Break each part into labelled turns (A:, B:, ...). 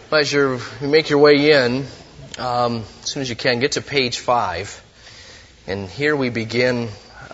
A: As you make your way in, as soon as you can, get to page 5. And here we begin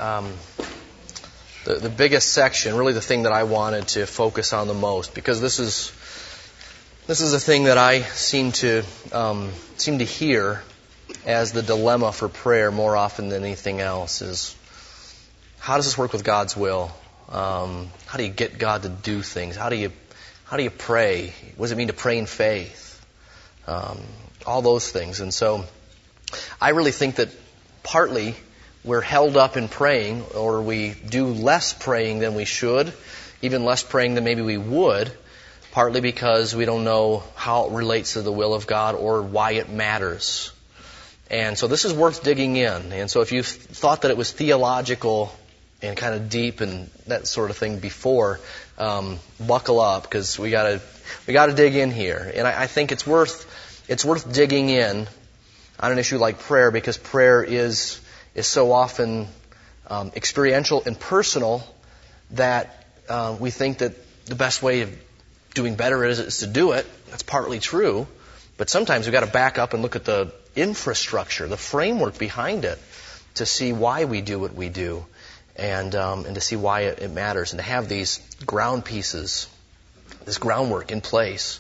A: the biggest section, really the thing that I wanted to focus on the most, because this is a thing that I seem to hear as the dilemma for prayer more often than anything else is, how does this work with God's will? How do you get God to do things? How do you pray? What does it mean to pray in faith? All those things. And so I really think that partly we're held up in praying, or we do less praying than we should, even less praying than maybe we would, partly because we don't know how it relates to the will of God or why it matters. And so this is worth digging in. And so if you thought that it was theological and kind of deep and that sort of thing before, buckle up, because we got to dig in here. And I think it's worth digging in on an issue like prayer, because prayer is so often experiential and personal that we think that the best way of doing better is to do it. That's partly true, but sometimes we've got to back up and look at the infrastructure, the framework behind it, to see why we do what we do. And to see why it matters, and to have these ground pieces, this groundwork in place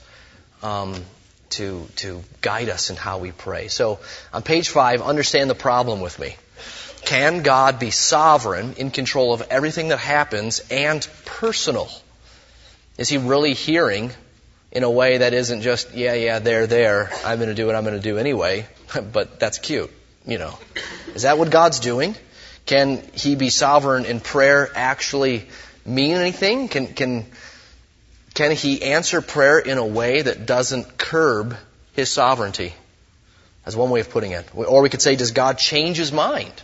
A: to guide us in how we pray. So on page 5, understand the problem with me. Can God be sovereign, in control of everything that happens, and personal? Is He really hearing in a way that isn't just, there, I'm going to do what I'm going to do anyway, but that's cute, Is that what God's doing? Can He be sovereign in prayer actually mean anything? Can He answer prayer in a way that doesn't curb His sovereignty? That's one way of putting it. Or we could say, does God change His mind?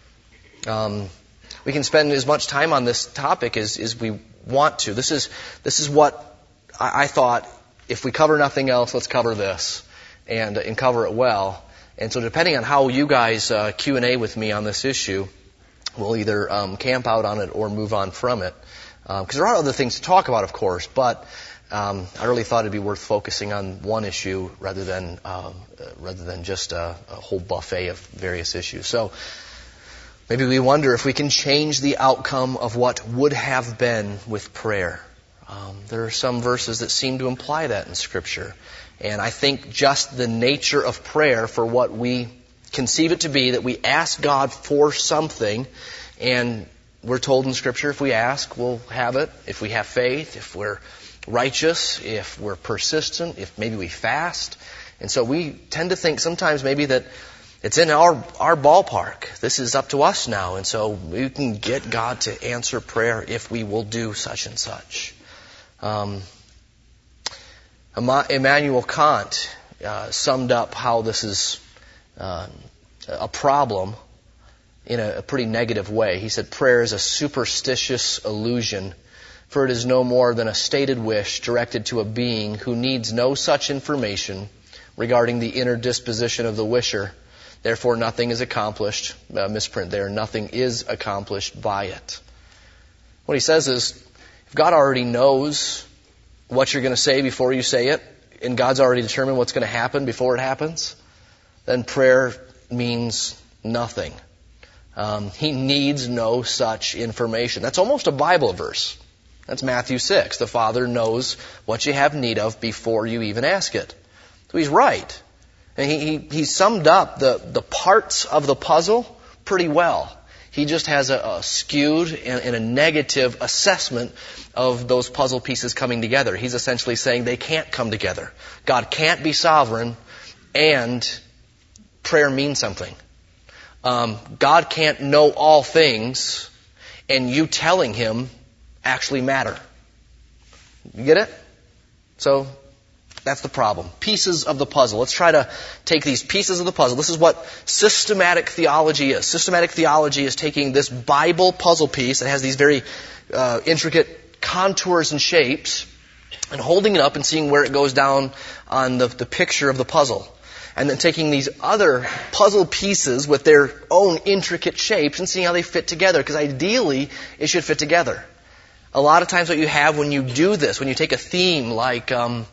A: We can spend as much time on this topic as we want to. This is what I thought, if we cover nothing else, let's cover this and cover it well. And so depending on how you guys Q&A with me on this issue, we'll either camp out on it or move on from it. Because there are other things to talk about, of course, but I really thought it'd be worth focusing on one issue rather than just a whole buffet of various issues. So maybe we wonder if we can change the outcome of what would have been with prayer. There are some verses that seem to imply that in Scripture. And I think just the nature of prayer, for what we conceive it to be, that we ask God for something, and we're told in Scripture, if we ask, we'll have it. If we have faith, if we're righteous, if we're persistent, if maybe we fast. And so we tend to think sometimes maybe that it's in our ballpark. This is up to us now, and so we can get God to answer prayer if we will do such and such. Immanuel Kant summed up how this is a problem in a pretty negative way. He said, prayer is a superstitious illusion, for it is no more than a stated wish directed to a being who needs no such information regarding the inner disposition of the wisher. Therefore, nothing is accomplished. Misprint there. Nothing is accomplished by it. What he says is, if God already knows what you're going to say before you say it, and God's already determined what's going to happen before it happens, then prayer means nothing. He needs no such information. That's almost a Bible verse. That's Matthew 6. The Father knows what you have need of before you even ask it. So He's right. And he summed up the parts of the puzzle pretty well. He just has a skewed and a negative assessment of those puzzle pieces coming together. He's essentially saying they can't come together. God can't be sovereign and prayer means something. God can't know all things and you telling Him actually matter. You get it? So that's the problem. Pieces of the puzzle. Let's try to take these pieces of the puzzle. This is what systematic theology is. Systematic theology is taking this Bible puzzle piece that has these very intricate contours and shapes and holding it up and seeing where it goes down on the picture of the puzzle. And then taking these other puzzle pieces with their own intricate shapes and seeing how they fit together. Because ideally, it should fit together. A lot of times what you have when you do this, when you take a theme like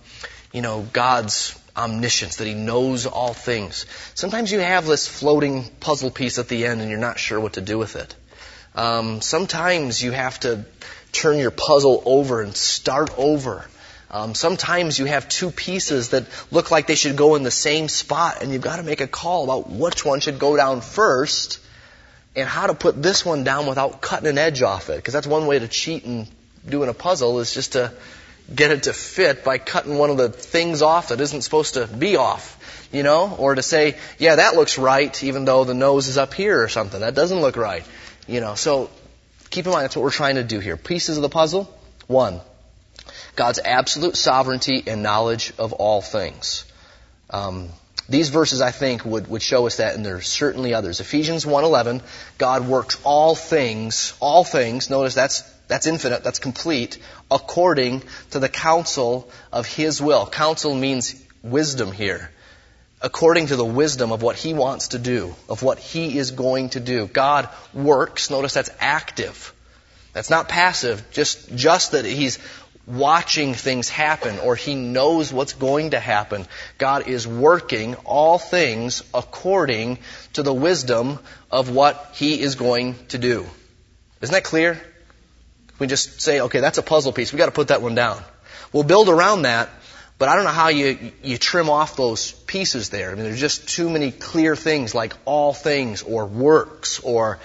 A: God's omniscience, that He knows all things. Sometimes you have this floating puzzle piece at the end and you're not sure what to do with it. Sometimes you have to turn your puzzle over and start over. Sometimes you have two pieces that look like they should go in the same spot, and you've got to make a call about which one should go down first and how to put this one down without cutting an edge off it. Because that's one way to cheat in doing a puzzle, is just to get it to fit by cutting one of the things off that isn't supposed to be off, or to say, yeah, that looks right, even though the nose is up here or something. That doesn't look right. So keep in mind, that's what we're trying to do here. Pieces of the puzzle. 1, God's absolute sovereignty and knowledge of all things. These verses, I think, would show us that, and there's certainly others. Ephesians 1:11, God works all things, notice that's infinite, that's complete, according to the counsel of His will. Counsel means wisdom here. According to the wisdom of what He wants to do, of what He is going to do. God works, notice that's active. That's not passive, just that He's watching things happen, or He knows what's going to happen. God is working all things according to the wisdom of what He is going to do. Isn't that clear? We just say, okay, that's a puzzle piece. We've got to put that one down. We'll build around that, but I don't know how you trim off those pieces there. I mean, there's just too many clear things like all things, or works, or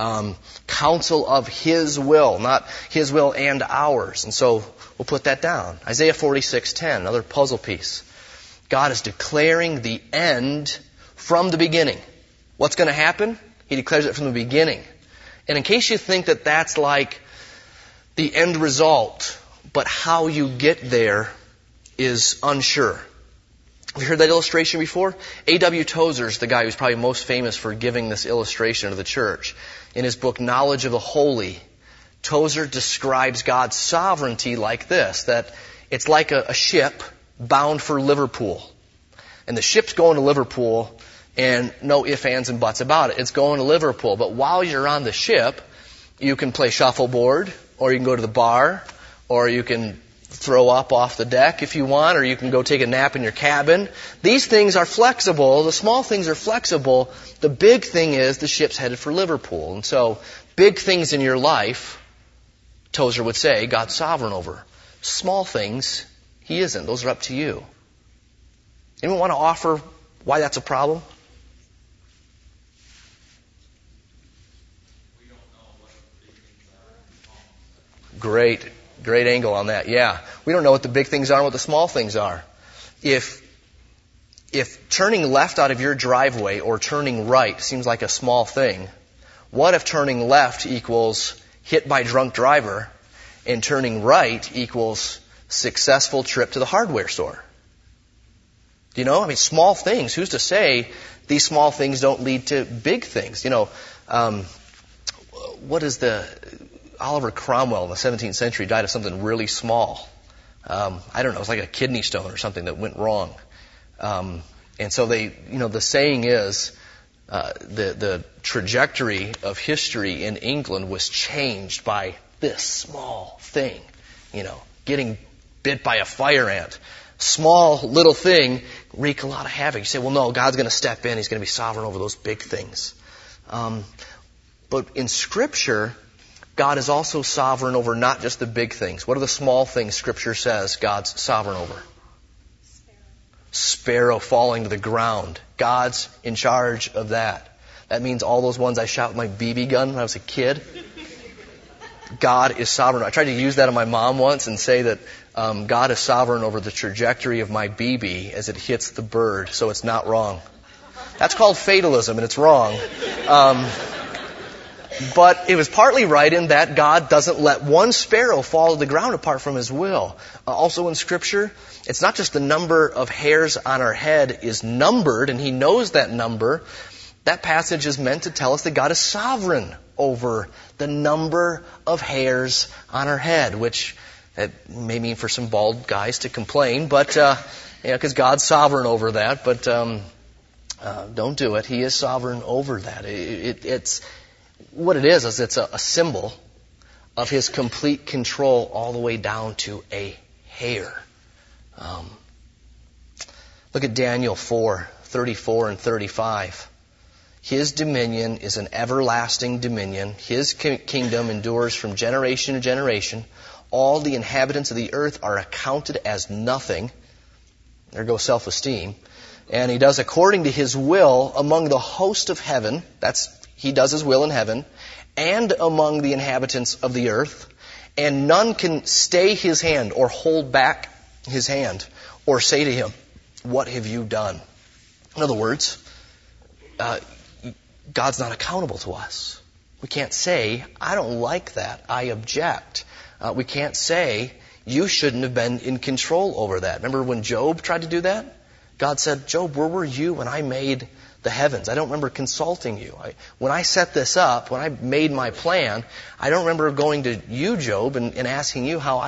A: counsel of His will, not His will and ours. And so we'll put that down. Isaiah 46:10, another puzzle piece. God is declaring the end from the beginning. What's going to happen? He declares it from the beginning. And in case you think that that's like the end result, but how you get there is unsure. Have you heard that illustration before? A.W. Tozer's the guy who's probably most famous for giving this illustration to the church. In his book, Knowledge of the Holy, Tozer describes God's sovereignty like this, that it's like a ship bound for Liverpool. And the ship's going to Liverpool, and no ifs, ands, and buts about it. It's going to Liverpool. But while you're on the ship, you can play shuffleboard, or you can go to the bar, or you can throw up off the deck if you want, or you can go take a nap in your cabin. These things are flexible. The small things are flexible. The big thing is the ship's headed for Liverpool. And so, big things in your life, Tozer would say, God's sovereign over. Small things, He isn't. Those are up to you. Anyone want to offer why that's a problem? Great angle on that. Yeah. We don't know what the big things are and what the small things are. If turning left out of your driveway or turning right seems like a small thing, what if turning left equals hit by drunk driver and turning right equals successful trip to the hardware store? Do you know? I mean, small things. Who's to say these small things don't lead to big things? What is Oliver Cromwell in the 17th century died of something really small. I don't know, it was like a kidney stone or something that went wrong. And so the saying is, the trajectory of history in England was changed by this small thing, getting bit by a fire ant. Small little thing wreak a lot of havoc. You say, well, no, God's going to step in. He's going to be sovereign over those big things. But in Scripture, God is also sovereign over not just the big things. What are the small things Scripture says God's sovereign over? Sparrow falling to the ground. God's in charge of that. That means all those ones I shot with my BB gun when I was a kid. God is sovereign. I tried to use that on my mom once and say that God is sovereign over the trajectory of my BB as it hits the bird, so it's not wrong. That's called fatalism, and it's wrong. But it was partly right in that God doesn't let one sparrow fall to the ground apart from His will. Also in Scripture, it's not just the number of hairs on our head is numbered, and He knows that number. That passage is meant to tell us that God is sovereign over the number of hairs on our head, which that may mean for some bald guys to complain, but because God's sovereign over that. But don't do it. He is sovereign over that. It's what it is it's a symbol of His complete control all the way down to a hair. Look at Daniel 4:34 and 35. His dominion is an everlasting dominion. His kingdom endures from generation to generation. All the inhabitants of the earth are accounted as nothing. There goes self-esteem. And he does according to his will among the host of heaven. He does his will in heaven. And among the inhabitants of the earth. And none can stay his hand or hold back his hand or say to him, "What have you done?" In other words, God's not accountable to us. We can't say, "I don't like that. I object." We can't say, "You shouldn't have been in control over that." Remember when Job tried to do that? God said, "Job, where were you when I made the heavens? I don't remember consulting you. When I set this up, when I made my plan, I don't remember going to you, Job, and asking you how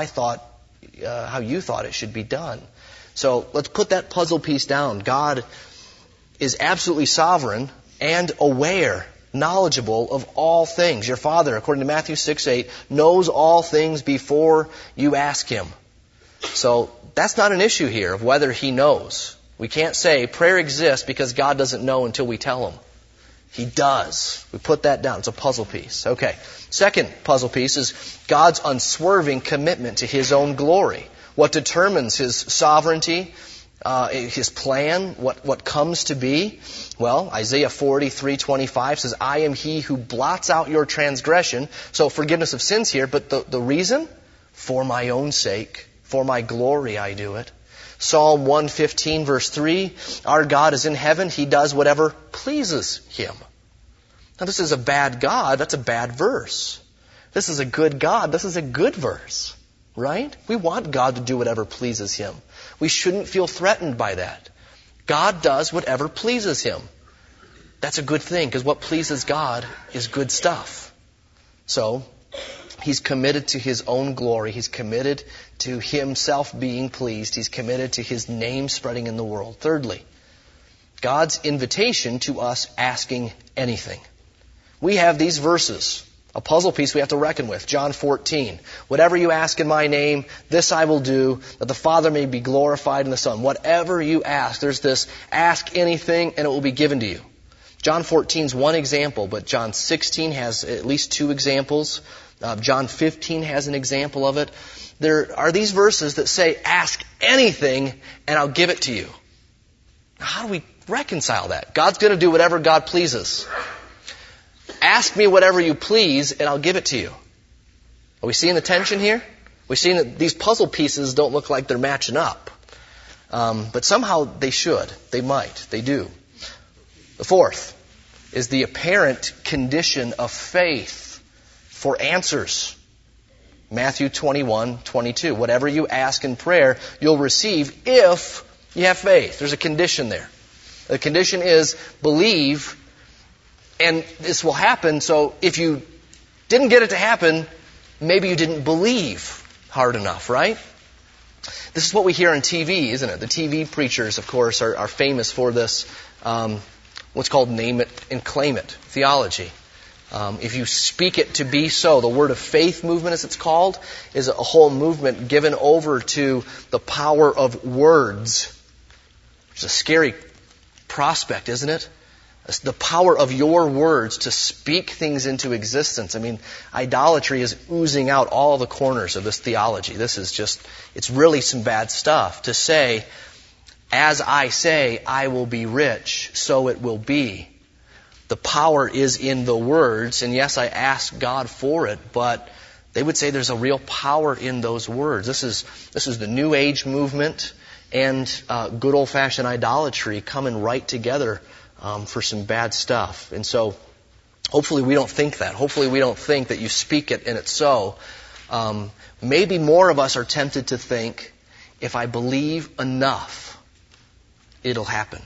A: you thought it should be done." So let's put that puzzle piece down. God is absolutely sovereign and aware, knowledgeable of all things. Your Father, according to Matthew 6:8, knows all things before you ask Him. So that's not an issue here of whether He knows. We can't say prayer exists because God doesn't know until we tell Him. He does. We put that down. It's a puzzle piece. Okay. Second puzzle piece is God's unswerving commitment to His own glory. What determines His sovereignty, His plan, what comes to be? Well, Isaiah 43:25 says, "I am He who blots out your transgression." So forgiveness of sins here, but the reason? For my own sake, for my glory I do it. Psalm 115 verse 3, "Our God is in heaven. He does whatever pleases Him." Now this is a bad God. That's a bad verse. This is a good God. This is a good verse. Right? We want God to do whatever pleases Him. We shouldn't feel threatened by that. God does whatever pleases Him. That's a good thing, because what pleases God is good stuff. So, He's committed to His own glory. He's committed to Himself being pleased. He's committed to His name spreading in the world. Thirdly, God's invitation to us asking anything. We have these verses. A puzzle piece we have to reckon with. John 14. "Whatever you ask in my name, this I will do, that the Father may be glorified in the Son." Whatever you ask, there's this ask anything and it will be given to you. John 14 is one example, but John 16 has at least two examples. John 15 has an example of it. There are these verses that say, "Ask anything and I'll give it to you." How do we reconcile that? God's going to do whatever God pleases. Ask me whatever you please, and I'll give it to you. Are we seeing the tension here? We're seeing that these puzzle pieces don't look like they're matching up. But somehow they should. They might. They do. The fourth is the apparent condition of faith for answers. Matthew 21:22. "Whatever you ask in prayer, you'll receive if you have faith." There's a condition there. The condition is believe, and this will happen. So if you didn't get it to happen, maybe you didn't believe hard enough, right? This is what we hear on TV, isn't it? The TV preachers, of course, are famous for this, what's called name it and claim it theology. If you speak it to be so, the word of faith movement, as it's called, is a whole movement given over to the power of words. It's a scary prospect, isn't it? The power of your words to speak things into existence. I mean, idolatry is oozing out all the corners of this theology. This is just, it's really some bad stuff. To say, "As I say, I will be rich, so it will be." The power is in the words, and yes, I ask God for it, but they would say there's a real power in those words. This is the New Age movement and good old-fashioned idolatry coming right together for some bad stuff. And so hopefully we don't think that. Hopefully we don't think that you speak it and it's so. Maybe more of us are tempted to think, if I believe enough, it'll happen.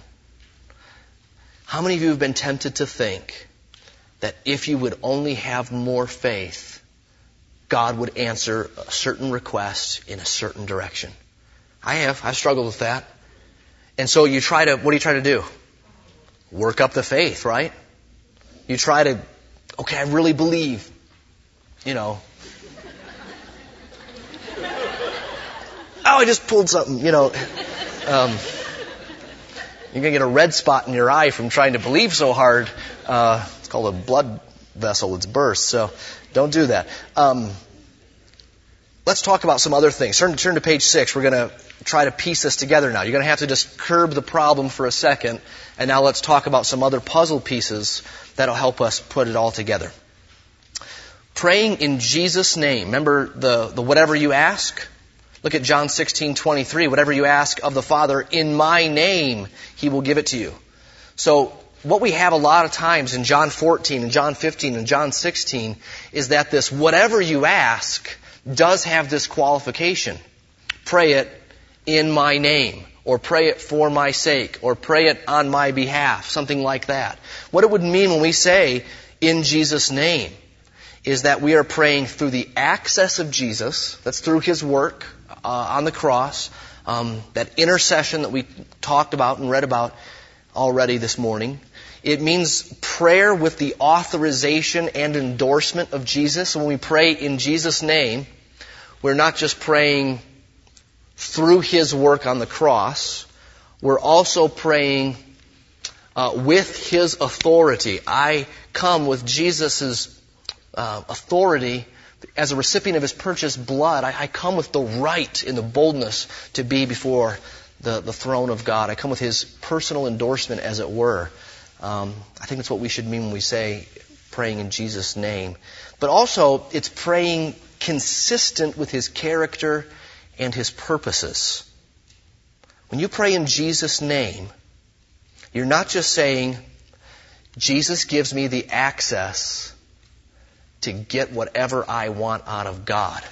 A: How many of you have been tempted to think that if you would only have more faith, God would answer a certain request in a certain direction? I have. I've struggled with that. And so what do you try to do? Work up the faith, right? You try to, okay, I really believe, oh, I just pulled something, You're going to get a red spot in your eye from trying to believe so hard. It's called a blood vessel. It's burst. So don't do that. Let's talk about some other things. Turn to page 6. We're going to try to piece this together now. You're going to have to just curb the problem for a second. And now let's talk about some other puzzle pieces that'll help us put it all together. Praying in Jesus' name. Remember the whatever you ask? Look at John 16:23. Whatever you ask of the Father in my name, He will give it to you. So what we have a lot of times in John 14 and John 15 and John 16 is that this whatever you ask does have this qualification. Pray it in my name, or pray it for my sake, or pray it on my behalf, something like that. What it would mean when we say in Jesus' name is that we are praying through the access of Jesus, that's through His work on the cross, that intercession that we talked about and read about already this morning. It means prayer with the authorization and endorsement of Jesus. When we pray in Jesus' name, we're not just praying through His work on the cross. We're also praying with His authority. I come with Jesus' authority as a recipient of His purchased blood. I come with the right and the boldness to be before the throne of God. I come with His personal endorsement, as it were. I think that's what we should mean when we say praying in Jesus' name. But also, it's praying consistent with His character and His purposes. When you pray in Jesus' name, you're not just saying, Jesus gives me the access to get whatever I want out of God.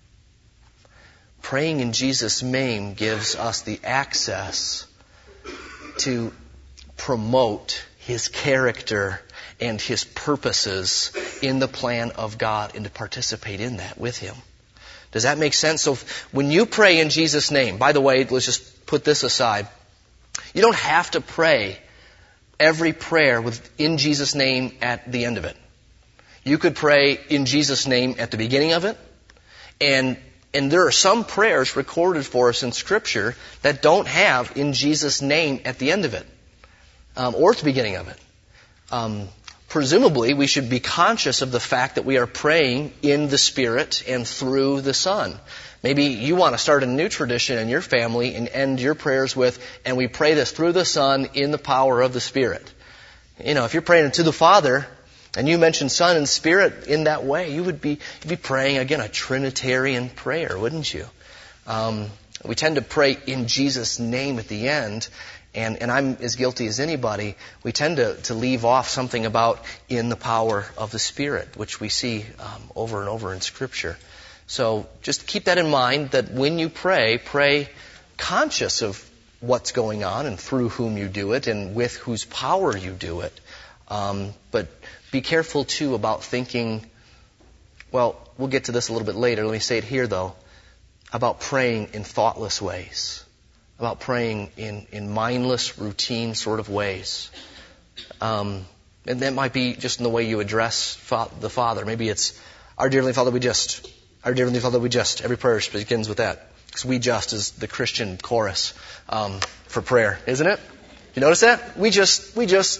A: Praying in Jesus' name gives us the access to promote His character and His purposes in the plan of God and to participate in that with Him. Does that make sense? So when you pray in Jesus' name, by the way, let's just put this aside. You don't have to pray every prayer with in Jesus' name at the end of it. You could pray in Jesus' name at the beginning of it. And there are some prayers recorded for us in Scripture that don't have in Jesus' name at the end of it. Or at the beginning of it. Presumably, we should be conscious of the fact that we are praying in the Spirit and through the Son. Maybe you want to start a new tradition in your family and end your prayers with, and we pray this through the Son in the power of the Spirit. You know, if you're praying to the Father, and you mention Son and Spirit in that way, you'd be praying, again, a Trinitarian prayer, wouldn't you? We tend to pray in Jesus' name at the end, and I'm as guilty as anybody. We tend to leave off something about in the power of the Spirit, which we see over and over in Scripture. So just keep that in mind, that when you pray conscious of what's going on and through whom you do it and with whose power you do it. But be careful, too, about thinking, well, we'll get to this a little bit later. Let me say it here, though, about praying in thoughtless ways, about praying in mindless, routine sort of ways. And that might be just in the way you address the Father. Maybe it's, Our dear Heavenly Father, we just. Our dear Heavenly Father, we just. Every prayer begins with that. Because we just is the Christian chorus for prayer, isn't it? You notice that? We just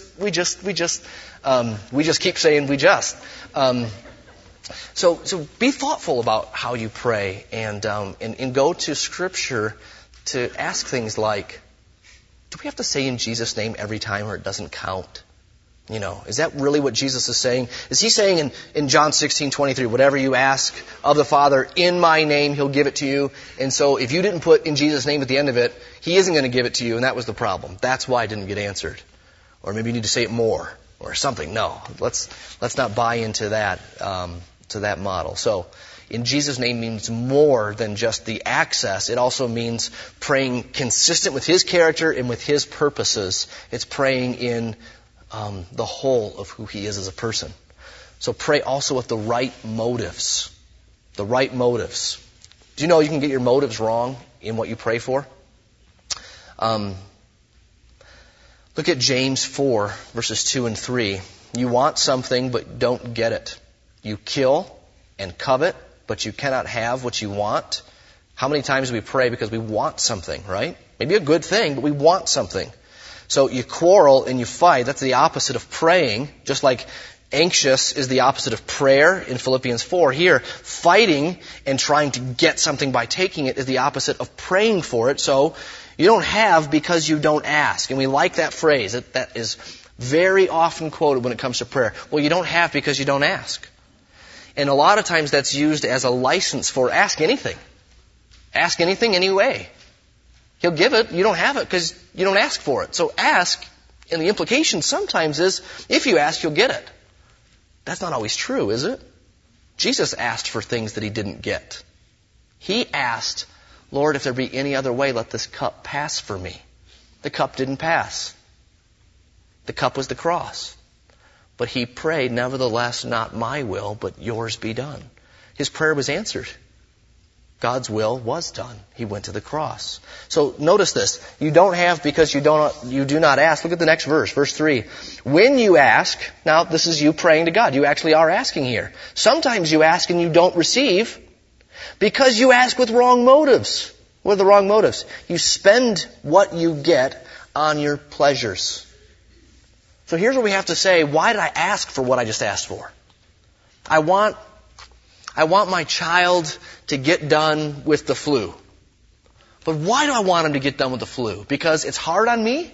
A: keep saying we just. So be thoughtful about how you pray and go to Scripture to ask things like, do we have to say in Jesus' name every time or it doesn't count? You know, is that really what Jesus is saying? Is He saying in John 16:23, whatever you ask of the Father in my name, He'll give it to you. And so if you didn't put in Jesus' name at the end of it, He isn't going to give it to you, and that was the problem. That's why it didn't get answered. Or maybe you need to say it more or something. No, let's not buy into that to that model. So in Jesus' name means more than just the access. It also means praying consistent with His character and with His purposes. It's praying in the whole of who He is as a person. So pray also with the right motives. The right motives. Do you know you can get your motives wrong in what you pray for? Look at James 4, verses 2 and 3. You want something, but don't get it. You kill and covet, but you cannot have what you want. How many times do we pray because we want something, right? Maybe a good thing, but we want something. So you quarrel and you fight. That's the opposite of praying. Just like anxious is the opposite of prayer in Philippians 4. Here, fighting and trying to get something by taking it is the opposite of praying for it. So you don't have because you don't ask. And we like that phrase. That is very often quoted when it comes to prayer. Well, you don't have because you don't ask. And a lot of times that's used as a license for ask anything. Ask anything anyway. He'll give it. You don't have it because you don't ask for it. So ask, and the implication sometimes is, if you ask, you'll get it. That's not always true, is it? Jesus asked for things that he didn't get. He asked, Lord, if there be any other way, let this cup pass for me. The cup didn't pass. The cup was the cross. But he prayed, nevertheless, not my will, but yours be done. His prayer was answered. God's will was done. He went to the cross. So notice this. You don't have because you do not ask. Look at the next verse, verse 3. When you ask, now this is you praying to God. You actually are asking here. Sometimes you ask and you don't receive because you ask with wrong motives. What are the wrong motives? You spend what you get on your pleasures. So here's what we have to say. Why did I ask for what I just asked for? I want my child to get done with the flu. But why do I want him to get done with the flu? Because it's hard on me?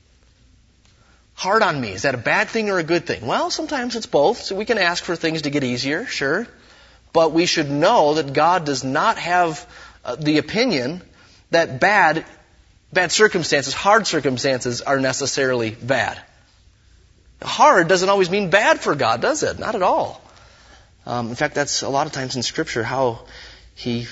A: Hard on me. Is that a bad thing or a good thing? Well, sometimes it's both. So we can ask for things to get easier, sure. But we should know that God does not have the opinion that bad circumstances, hard circumstances, are necessarily bad. Hard doesn't always mean bad for God, does it? Not at all. In fact, that's a lot of times in Scripture how He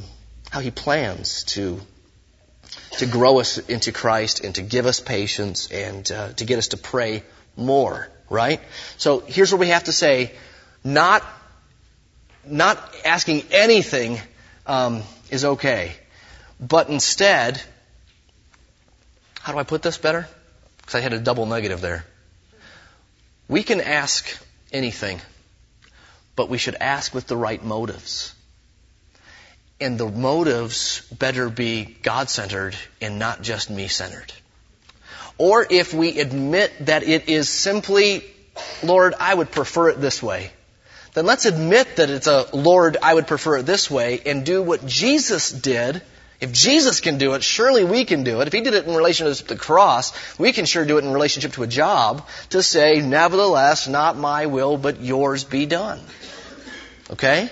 A: plans to grow us into Christ and to give us patience and to get us to pray more, right? So here's what we have to say. Not asking anything is okay. But instead, how do I put this better? Because I had a double negative there. We can ask anything, but we should ask with the right motives. And the motives better be God-centered and not just me-centered. Or if we admit that it is simply, Lord, I would prefer it this way, then let's admit that it's a Lord, I would prefer it this way, and do what Jesus did. If Jesus can do it, surely we can do it. If He did it in relation to the cross, we can sure do it in relationship to a job, to say, nevertheless, not my will, but yours be done. Okay?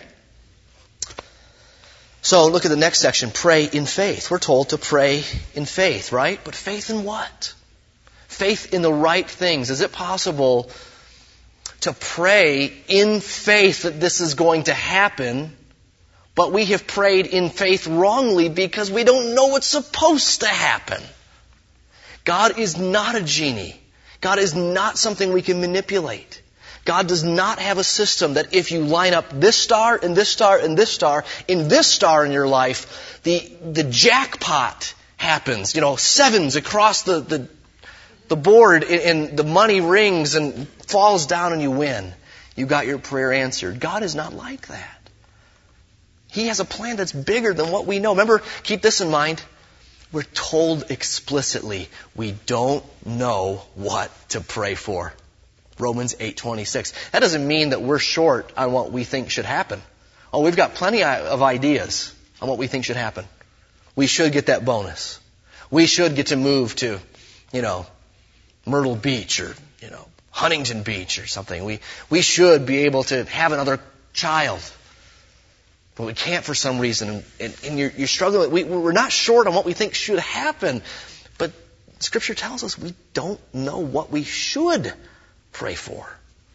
A: So look at the next section, pray in faith. We're told to pray in faith, right? But faith in what? Faith in the right things. Is it possible to pray in faith that this is going to happen, but we have prayed in faith wrongly because we don't know what's supposed to happen? God is not a genie. God is not something we can manipulate. God does not have a system that if you line up this star and this star and this star, in this star in your life, the jackpot happens. Sevens across the board and the money rings and falls down and you win. You got your prayer answered. God is not like that. He has a plan that's bigger than what we know. Remember, keep this in mind. We're told explicitly we don't know what to pray for. Romans 8:26. That doesn't mean that we're short on what we think should happen. Oh, we've got plenty of ideas on what we think should happen. We should get that bonus. We should get to move to, Myrtle Beach or, Huntington Beach or something. We should be able to have another child. But we can't for some reason. And you're struggling. We're not short on what we think should happen. But Scripture tells us we don't know what we should pray for.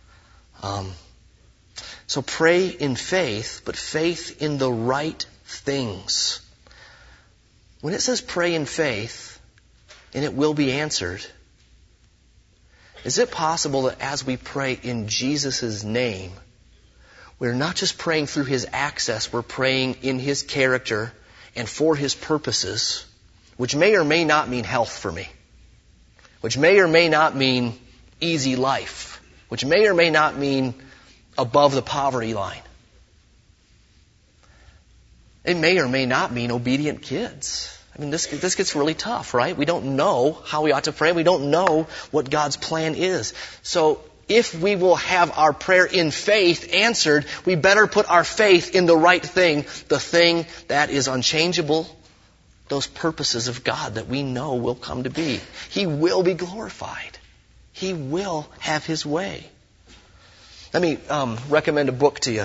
A: So pray in faith, but faith in the right things. When it says pray in faith, and it will be answered, is it possible that as we pray in Jesus' name, we're not just praying through His access, we're praying in His character and for His purposes, which may or may not mean health for me, which may or may not mean easy life, which may or may not mean above the poverty line. It may or may not mean obedient kids. I mean, this gets really tough, right? We don't know how we ought to pray. We don't know what God's plan is. So if we will have our prayer in faith answered, we better put our faith in the right thing, the thing that is unchangeable, those purposes of God that we know will come to be. He will be glorified. He will have His way. Let me recommend a book to you.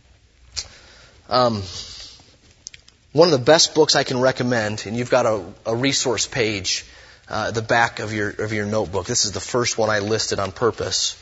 A: One of the best books I can recommend, and you've got a resource page at the back of your notebook. This is the first one I listed on purpose.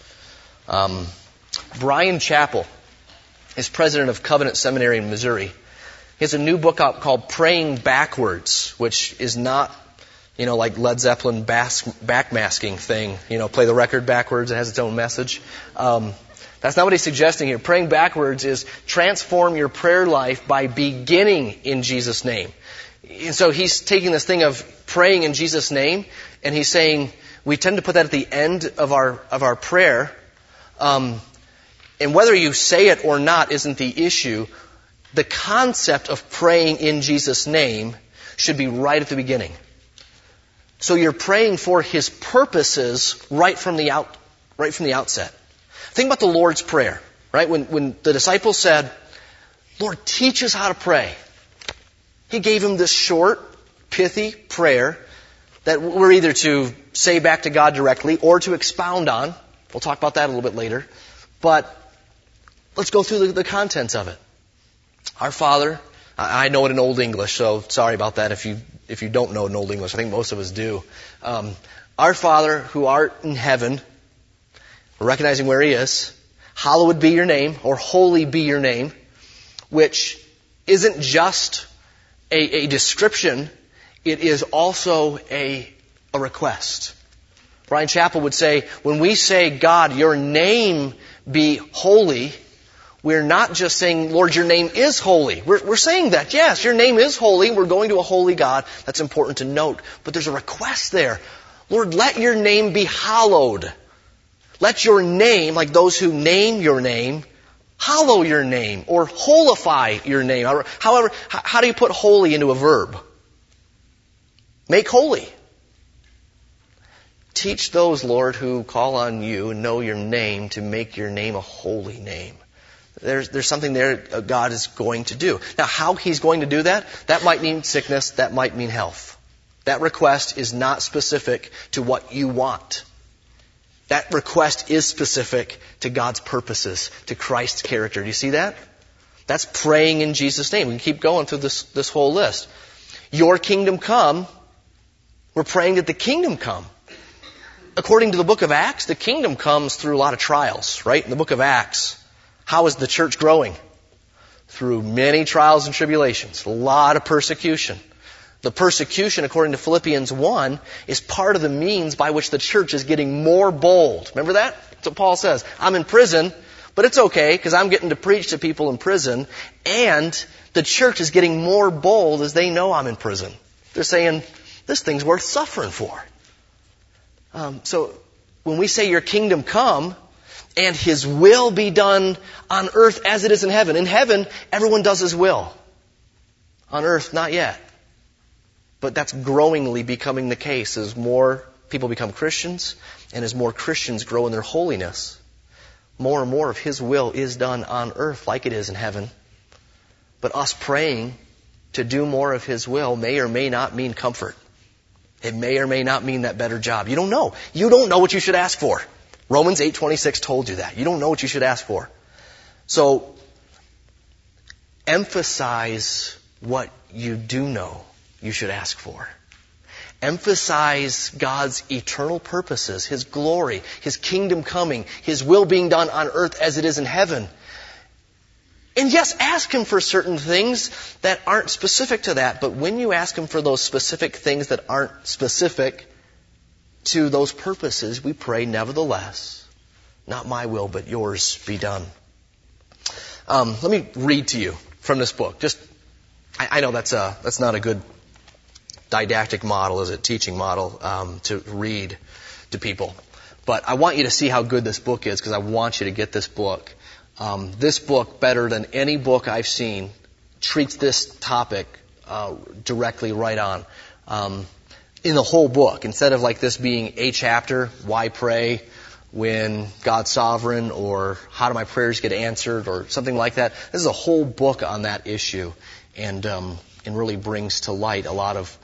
A: Bryan Chapell is president of Covenant Seminary in Missouri. He has a new book out called Praying Backwards, which is not, like Led Zeppelin backmasking thing. Play the record backwards. It has its own message. That's not what he's suggesting here. Praying backwards is transform your prayer life by beginning in Jesus' name. And so he's taking this thing of praying in Jesus' name, and he's saying we tend to put that at the end of our prayer. And whether you say it or not isn't the issue. The concept of praying in Jesus' name should be right at the beginning. So you're praying for His purposes right from the outset. Think about the Lord's Prayer, right? When the disciples said, Lord, teach us how to pray. He gave them this short, pithy prayer that we're either to say back to God directly or to expound on. We'll talk about that a little bit later. But let's go through the contents of it. Our Father, I know it in Old English, so sorry about that if you don't know it in Old English. I think most of us do. Our Father who art in heaven, recognizing where He is, hallowed be your name, or holy be your name, which isn't just a description, it is also a request. Bryan Chapell would say, when we say, God, your name be holy, we're not just saying, Lord, your name is holy. We're saying that, yes, your name is holy. We're going to a holy God. That's important to note. But there's a request there. Lord, let your name be hallowed. Let your name, like those who name your name, hallow your name or holify your name. However, how do you put holy into a verb? Make holy. Teach those, Lord, who call on you and know your name to make your name a holy name. There's something there God is going to do. Now, how He's going to do that might mean sickness, that might mean health. That request is not specific to what you want. That request is specific to God's purposes, to Christ's character. Do you see that? That's praying in Jesus' name. We can keep going through this whole list. Your kingdom come. We're praying that the kingdom come. According to the book of Acts, the kingdom comes through a lot of trials, right? In the book of Acts, how is the church growing? Through many trials and tribulations, a lot of persecution. The persecution, according to Philippians 1, is part of the means by which the church is getting more bold. Remember that? That's what Paul says. I'm in prison, but it's okay because I'm getting to preach to people in prison, and the church is getting more bold as they know I'm in prison. They're saying, this thing's worth suffering for. So when we say your kingdom come and His will be done on earth as it is in heaven. In heaven, everyone does His will. On earth, not yet. But that's growingly becoming the case as more people become Christians and as more Christians grow in their holiness. More and more of His will is done on earth like it is in heaven. But us praying to do more of His will may or may not mean comfort. It may or may not mean that better job. You don't know. You don't know what you should ask for. Romans 8:26 told you that. You don't know what you should ask for. So, emphasize what you do know you should ask for. Emphasize God's eternal purposes, His glory, His kingdom coming, His will being done on earth as it is in heaven. And yes, ask Him for certain things that aren't specific to that. But when you ask Him for those specific things that aren't specific to those purposes, we pray, nevertheless, not my will, but yours be done. Let me read to you from this book. I know that's not a good didactic model, is it? Teaching model to read to people. But I want you to see how good this book is because I want you to get this book. This book, better than any book I've seen, treats this topic directly right on. In the whole book, instead of like this being a chapter, why pray when God's sovereign, or how do my prayers get answered, or something like that. This is a whole book on that issue, and really brings to light a lot of,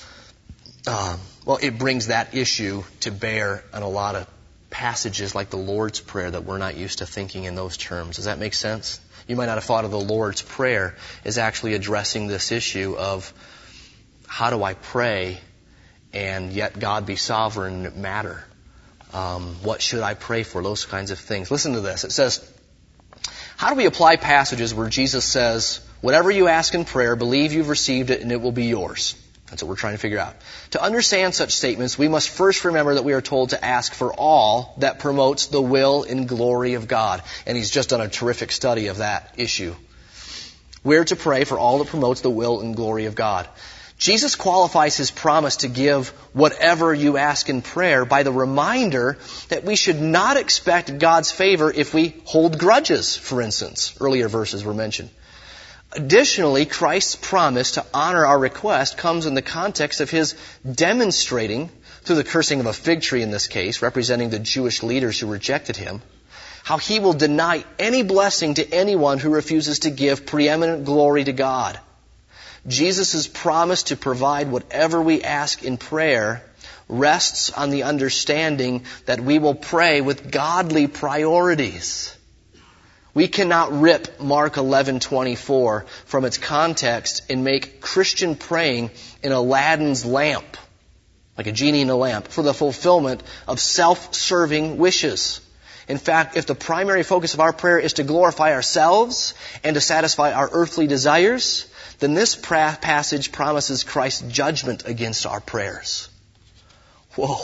A: it brings that issue to bear on a lot of passages like the Lord's Prayer that we're not used to thinking in those terms. Does that make sense? You might not have thought of the Lord's Prayer as actually addressing this issue of how do I pray and yet God be sovereign matter. What should I pray for? Those kinds of things. Listen to this. It says, how do we apply passages where Jesus says, whatever you ask in prayer, believe you've received it and it will be yours? That's what we're trying to figure out. To understand such statements, we must first remember that we are told to ask for all that promotes the will and glory of God. And he's just done a terrific study of that issue. We're to pray for all that promotes the will and glory of God. Jesus qualifies his promise to give whatever you ask in prayer by the reminder that we should not expect God's favor if we hold grudges, for instance. Earlier verses were mentioned. Additionally, Christ's promise to honor our request comes in the context of his demonstrating, through the cursing of a fig tree in this case, representing the Jewish leaders who rejected him, how he will deny any blessing to anyone who refuses to give preeminent glory to God. Jesus' promise to provide whatever we ask in prayer rests on the understanding that we will pray with godly priorities. We cannot rip Mark 11:24 from its context and make Christian praying an Aladdin's lamp, like a genie in a lamp, for the fulfillment of self-serving wishes. In fact, if the primary focus of our prayer is to glorify ourselves and to satisfy our earthly desires, then this passage promises Christ's judgment against our prayers. Whoa.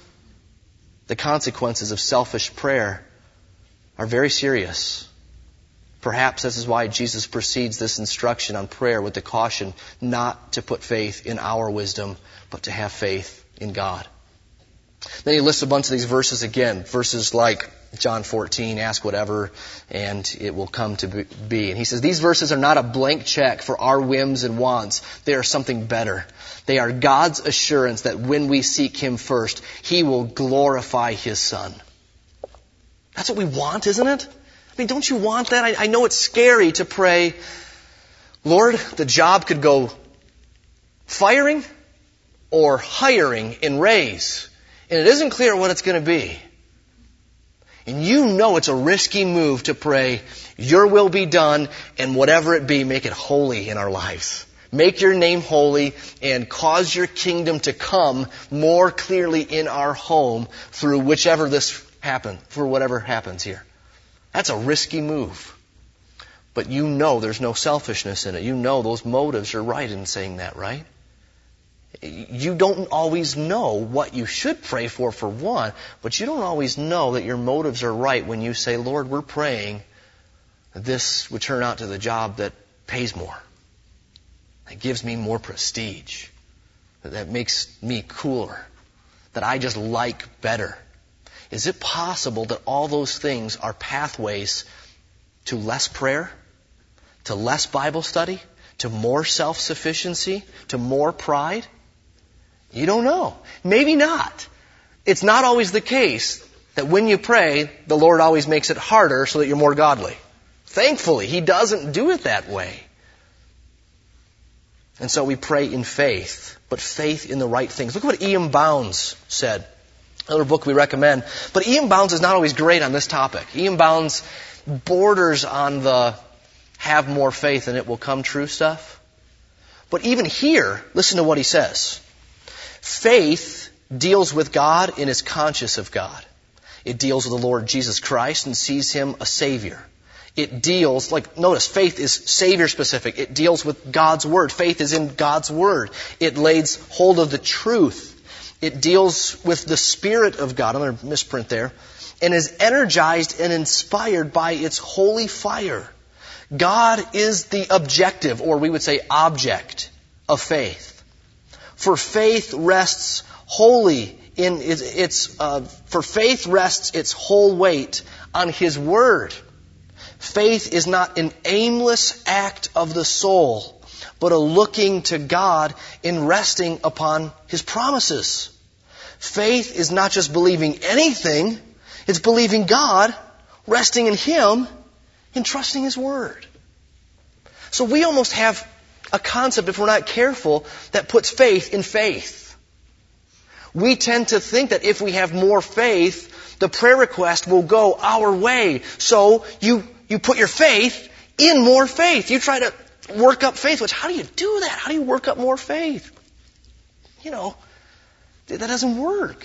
A: The consequences of selfish prayer are very serious. Perhaps this is why Jesus precedes this instruction on prayer with the caution not to put faith in our wisdom, but to have faith in God. Then he lists a bunch of these verses again. Verses like John 14, ask whatever, and it will come to be. And he says, these verses are not a blank check for our whims and wants. They are something better. They are God's assurance that when we seek him first, he will glorify his Son. That's what we want, isn't it? I mean, don't you want that? I know it's scary to pray, Lord, the job could go firing or hiring in raise. And it isn't clear what it's going to be. And you know it's a risky move to pray, your will be done, and whatever it be, make it holy in our lives. Make your name holy and cause your kingdom to come more clearly in our home through whatever happens here. That's a risky move. But you know there's no selfishness in it. You know those motives are right in saying that, right? You don't always know what you should pray for one, but you don't always know that your motives are right when you say, Lord, we're praying that this would turn out to the job that pays more, that gives me more prestige, that makes me cooler, that I just like better. Is it possible that all those things are pathways to less prayer, to less Bible study, to more self-sufficiency, to more pride? You don't know. Maybe not. It's not always the case that when you pray, the Lord always makes it harder so that you're more godly. Thankfully, he doesn't do it that way. And so we pray in faith, but faith in the right things. Look at what E.M. Bounds said. Another book we recommend. But E.M. Bounds is not always great on this topic. E.M. Bounds borders on the have more faith and it will come true stuff. But even here, listen to what he says. Faith deals with God and is conscious of God. It deals with the Lord Jesus Christ and sees him a Savior. It deals, notice, faith is Savior specific. It deals with God's Word. Faith is in God's Word. It lays hold of the truth. It deals with the Spirit of God. I'm going to misprint there. And is energized and inspired by its holy fire. God is the objective, or we would say object, of faith. For faith rests wholly in its whole weight on His Word. Faith is not an aimless act of the soul, but a looking to God in resting upon His promises. Faith is not just believing anything, it's believing God, resting in Him, and trusting His Word. So we almost have a concept, if we're not careful, that puts faith in faith. We tend to think that if we have more faith, the prayer request will go our way. So you put your faith in more faith. You try to work up faith. Which, how do you do that? How do you work up more faith? That doesn't work.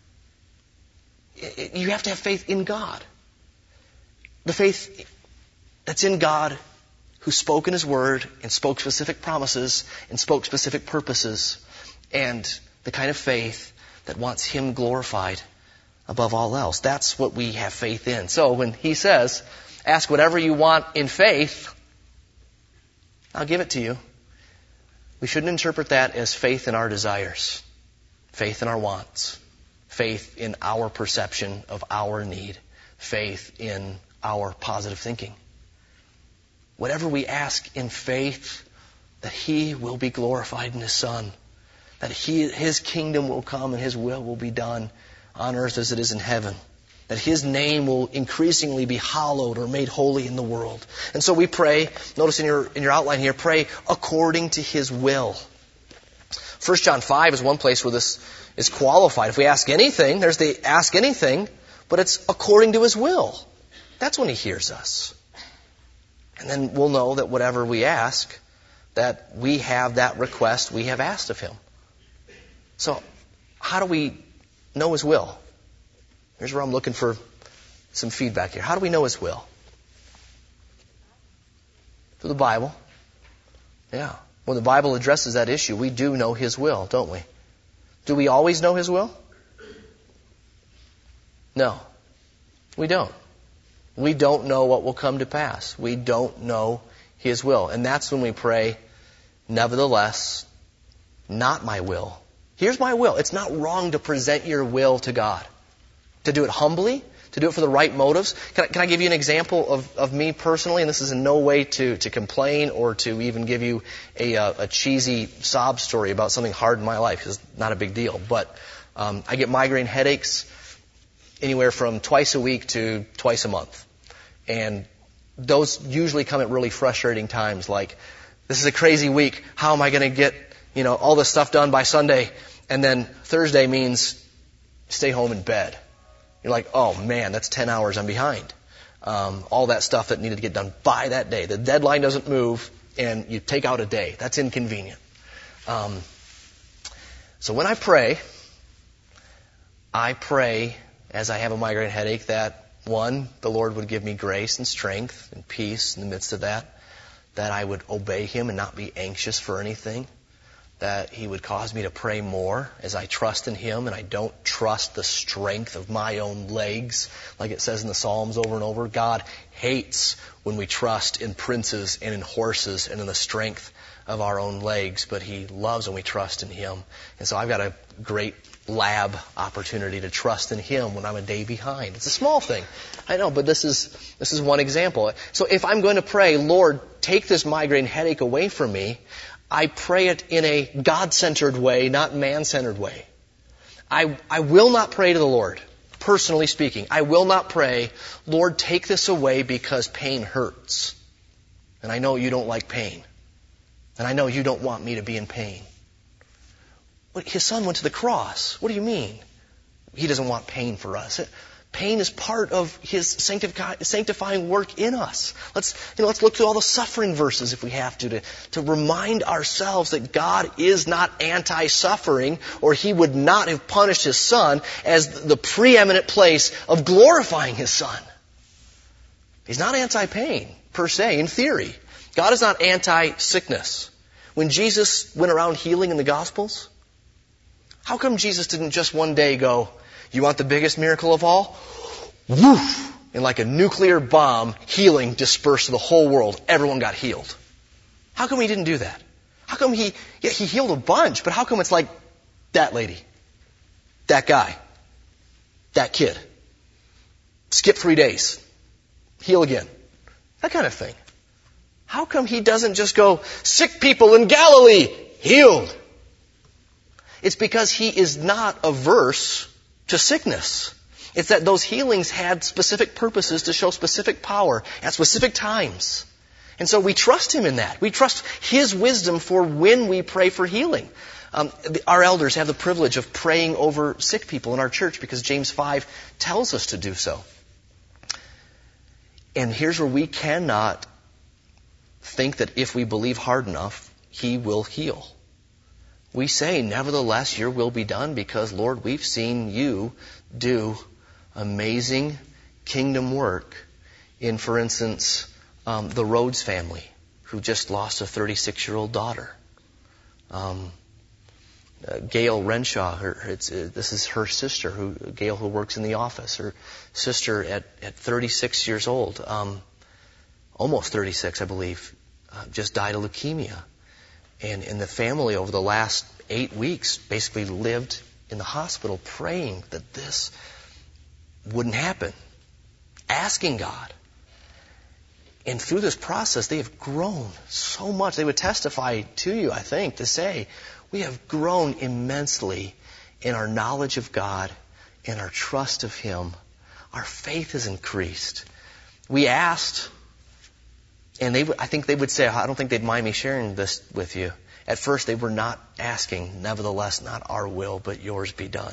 A: You have to have faith in God. The faith that's in God, who spoke in His Word and spoke specific promises and spoke specific purposes, and the kind of faith that wants Him glorified above all else. That's what we have faith in. So when He says, ask whatever you want in faith, I'll give it to you, we shouldn't interpret that as faith in our desires, faith in our wants, faith in our perception of our need, faith in our positive thinking. Whatever we ask in faith, that He will be glorified in His Son, that His kingdom will come and His will be done on earth as it is in heaven, that His name will increasingly be hallowed or made holy in the world. And so we pray, notice in your outline here, pray according to His will. 1 John 5 is one place where this is qualified. If we ask anything, there's the ask anything, but it's according to His will. That's when He hears us. And then we'll know that whatever we ask, that we have that request we have asked of Him. So, how do we know His will? Here's where I'm looking for some feedback here. How do we know His will? Through the Bible. Yeah. When the Bible addresses that issue, we do know His will, don't we? Do we always know His will? No. We don't. We don't know what will come to pass. We don't know His will. And that's when we pray, nevertheless, not my will. Here's my will. It's not wrong to present your will to God. To do it humbly, to do it for the right motives. Can I give you an example of me personally? And this is in no way to complain or to even give you a cheesy sob story about something hard in my life. It's not a big deal. But I get migraine headaches anywhere from twice a week to twice a month. And those usually come at really frustrating times, like, this is a crazy week. How am I going to get, all this stuff done by Sunday? And then Thursday means stay home in bed. You're like, oh man, that's 10 hours I'm behind. All that stuff that needed to get done by that day. The deadline doesn't move, and you take out a day. That's inconvenient. So when I pray as I have a migraine headache that, one, the Lord would give me grace and strength and peace in the midst of that I would obey Him and not be anxious for anything, that He would cause me to pray more as I trust in Him and I don't trust the strength of my own legs, like it says in the Psalms over and over. God hates when we trust in princes and in horses and in the strength of our own legs, but He loves when we trust in Him. And so I've got a great lab opportunity to trust in Him when I'm a day behind. It's a small thing, I know, but this is one example. So if I'm going to pray, Lord, take this migraine headache away from me, I pray it in a God-centered way, not man-centered way. I will not pray to the Lord, personally speaking. I will not pray, Lord, take this away because pain hurts. And I know you don't like pain. And I know you don't want me to be in pain. But His Son went to the cross. What do you mean? He doesn't want pain for us. Pain is part of His sanctifying work in us. Let's look through all the suffering verses if we have to remind ourselves that God is not anti-suffering, or He would not have punished His Son as the preeminent place of glorifying His Son. He's not anti-pain, per se, in theory. God is not anti-sickness. When Jesus went around healing in the Gospels, how come Jesus didn't just one day go, you want the biggest miracle of all? Woof! And like a nuclear bomb, healing dispersed to the whole world. Everyone got healed. How come He didn't do that? How come He healed a bunch, but how come it's like that lady, that guy, that kid? Skip 3 days. Heal again. That kind of thing. How come he doesn't just go, sick people in Galilee, healed? It's because he is not averse to sickness. It's that those healings had specific purposes to show specific power at specific times. And so we trust him in that. We trust his wisdom for when we pray for healing. Our elders have the privilege of praying over sick people in our church because James 5 tells us to do so. And here's where we cannot think that if we believe hard enough, he will heal. We say, nevertheless, your will be done because, Lord, we've seen you do amazing kingdom work in, for instance, the Rhodes family, who just lost a 36-year-old daughter. Gail Renshaw, this is her sister, Gail, who works in the office. Her sister at 36 years old, almost 36, I believe, just died of leukemia. And the family over the last 8 weeks basically lived in the hospital praying that this wouldn't happen, asking God. And through this process, they have grown so much. They would testify to you, I think, to say, we have grown immensely in our knowledge of God and our trust of Him. Our faith has increased. We asked, and I think they would say, I don't think they'd mind me sharing this with you. At first, they were not asking, nevertheless, not our will, but yours be done.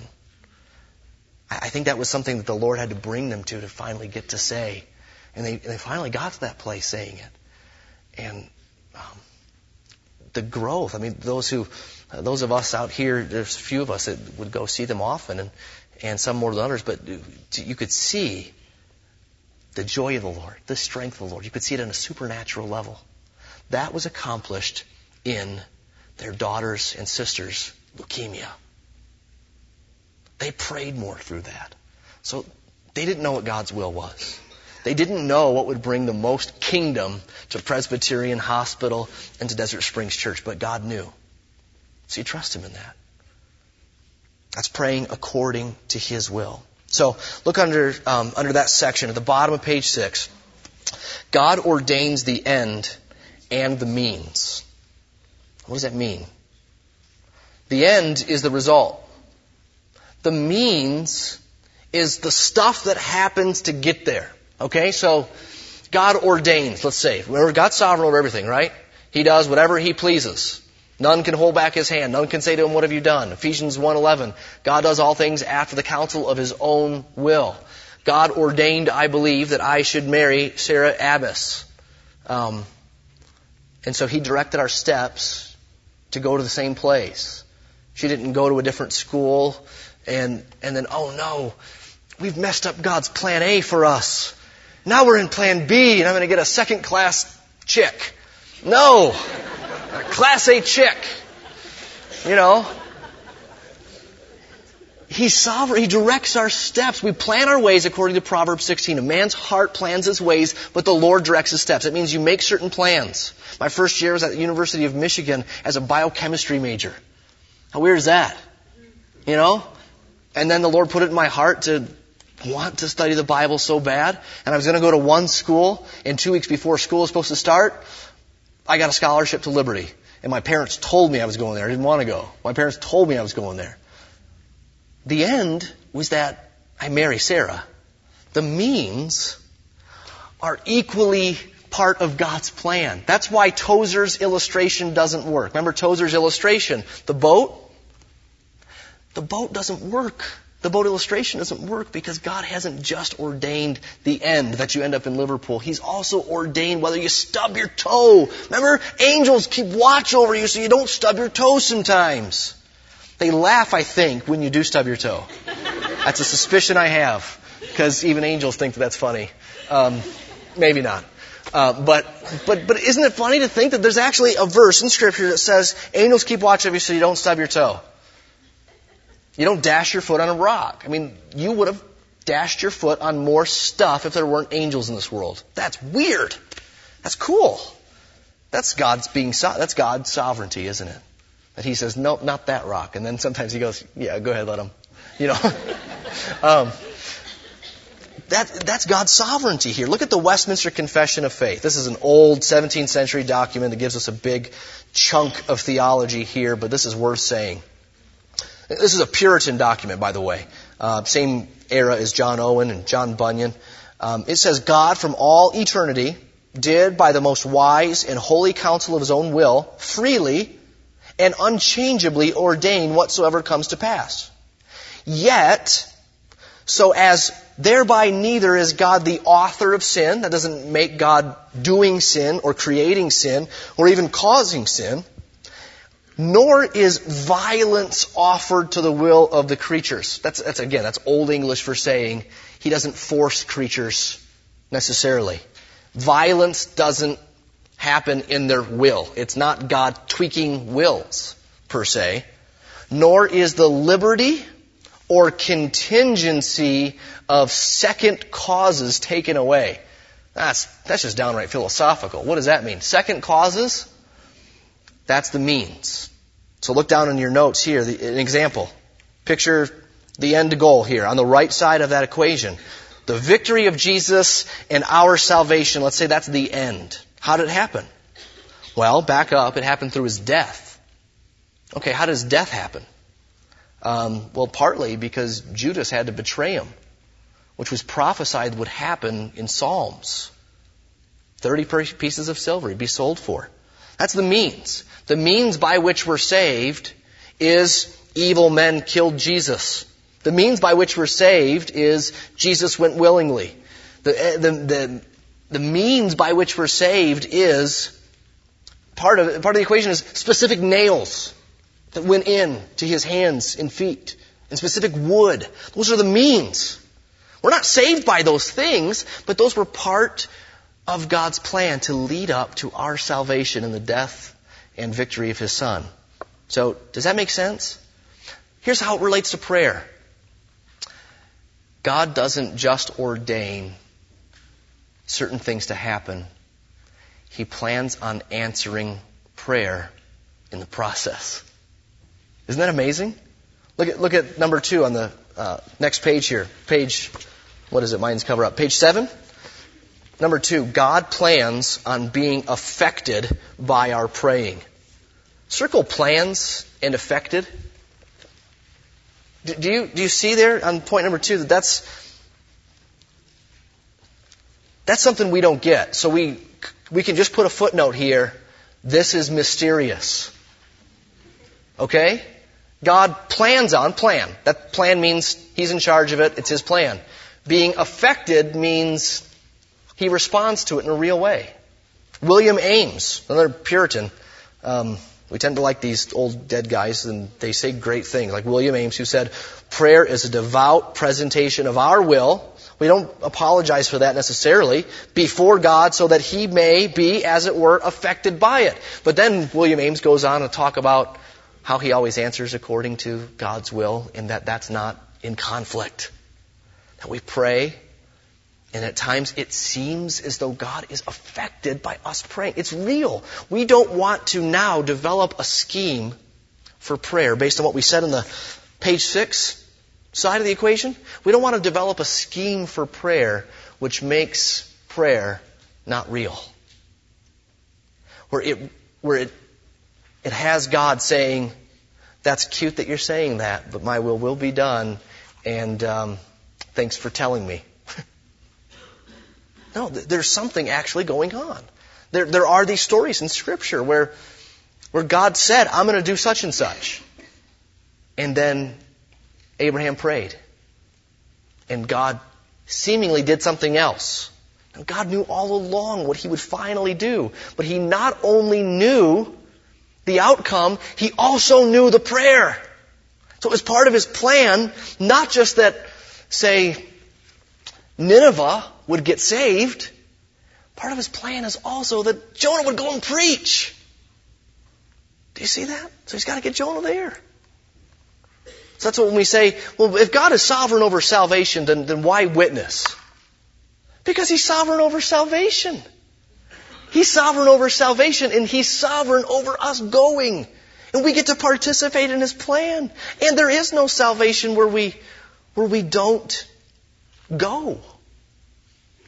A: I think that was something that the Lord had to bring them to finally get to say. And they finally got to that place saying it. And the growth, I mean, those of us out here, there's a few of us that would go see them often, and some more than others, but you could see the joy of the Lord, the strength of the Lord. You could see it on a supernatural level. That was accomplished in their daughters' and sisters' leukemia. They prayed more through that. So they didn't know what God's will was. They didn't know what would bring the most kingdom to Presbyterian Hospital and to Desert Springs Church, but God knew. So you trust Him in that. That's praying according to His will. So look under that section at the bottom of page 6. God ordains the end and the means. What does that mean? The end is the result. The means is the stuff that happens to get there. Okay, so God ordains, let's say. Remember, God's sovereign over everything, right? He does whatever He pleases. None can hold back His hand. None can say to Him, what have you done? Ephesians 1:11. God does all things after the counsel of His own will. God ordained, I believe, that I should marry Sarah Abbas. And so He directed our steps to go to the same place. She didn't go to a different school and then, oh no, we've messed up God's plan A for us. Now we're in plan B and I'm going to get a second class chick. No! A class A chick. You know? He's sovereign. He directs our steps. We plan our ways according to Proverbs 16. A man's heart plans his ways, but the Lord directs his steps. It means you make certain plans. My first year was at the University of Michigan as a biochemistry major. How weird is that? You know? And then the Lord put it in my heart to want to study the Bible so bad. And I was going to go to one school, and 2 weeks before school was supposed to start, I got a scholarship to Liberty. And my parents told me I was going there. I didn't want to go. My parents told me I was going there. The end was that I marry Sarah. The means are equally part of God's plan. That's why Tozer's illustration doesn't work. Remember Tozer's illustration? The boat? The boat doesn't work. The boat illustration doesn't work because God hasn't just ordained the end that you end up in Liverpool. He's also ordained whether you stub your toe. Remember, angels keep watch over you so you don't stub your toe sometimes. They laugh, I think, when you do stub your toe. That's a suspicion I have because even angels think that's funny. Maybe not. But isn't it funny to think that there's actually a verse in Scripture that says angels keep watch over you so you don't stub your toe? You don't dash your foot on a rock. I mean, you would have dashed your foot on more stuff if there weren't angels in this world. That's weird. That's cool. That's God's sovereignty, isn't it? That He says, no, not that rock. And then sometimes He goes, yeah, go ahead, let him. You know. that's God's sovereignty here. Look at the Westminster Confession of Faith. This is an old 17th century document that gives us a big chunk of theology here, but this is worth saying. This is a Puritan document, by the way. Same era as John Owen and John Bunyan. It says, God from all eternity did, by the most wise and holy counsel of His own will, freely and unchangeably ordain whatsoever comes to pass. Yet, so as thereby neither is God the author of sin, that doesn't make God doing sin or creating sin or even causing sin, nor is violence offered to the will of the creatures. That's Old English for saying He doesn't force creatures necessarily. Violence doesn't happen in their will. It's not God tweaking wills, per se. Nor is the liberty or contingency of second causes taken away. That's just downright philosophical. What does that mean? Second causes? That's the means. So look down in your notes here, an example. Picture the end goal here on the right side of that equation. The victory of Jesus and our salvation, let's say that's the end. How did it happen? Well, back up, it happened through His death. Okay, how does death happen? Well, partly because Judas had to betray Him, which was prophesied would happen in Psalms. 30 pieces of silver He'd be sold for. That's the means. The means by which we're saved is evil men killed Jesus. The means by which we're saved is Jesus went willingly. The means by which we're saved is part of the equation is specific nails that went in to His hands and feet, and specific wood. Those are the means. We're not saved by those things, but those were part of God's plan to lead up to our salvation in the death and victory of His Son. So, does that make sense? Here's how it relates to prayer. God doesn't just ordain certain things to happen. He plans on answering prayer in the process. Isn't that amazing? Look at number 2 on the next page here. Page, what is it? Mine's cover up. Page 7. Number 2, God plans on being affected by our praying. Circle plans and affected. Do you see there on point number 2 that that's something we don't get. So we can just put a footnote here. This is mysterious. Okay? God plans on, plan. That plan means He's in charge of it. It's His plan. Being affected means He responds to it in a real way. William Ames, another Puritan, we tend to like these old dead guys, and they say great things, like William Ames, who said, prayer is a devout presentation of our will. We don't apologize for that necessarily before God so that He may be, as it were, affected by it. But then William Ames goes on to talk about how he always answers according to God's will, and that's not in conflict. That we pray, and at times it seems as though God is affected by us praying. It's real. We don't want to now develop a scheme for prayer based on what we said in the page 6 side of the equation. We don't want to develop a scheme for prayer which makes prayer not real. Where it has God saying, that's cute that you're saying that, but my will be done, and thanks for telling me. No, there's something actually going on. There are these stories in Scripture where God said, I'm going to do such and such. And then Abraham prayed. And God seemingly did something else. And God knew all along what He would finally do. But He not only knew the outcome, He also knew the prayer. So it was part of His plan, not just that, say, Nineveh would get saved. Part of His plan is also that Jonah would go and preach. Do you see that? So He's got to get Jonah there. So that's what when we say, well, if God is sovereign over salvation, then why witness? Because He's sovereign over salvation. He's sovereign over salvation, and He's sovereign over us going. And we get to participate in His plan. And there is no salvation where we don't go.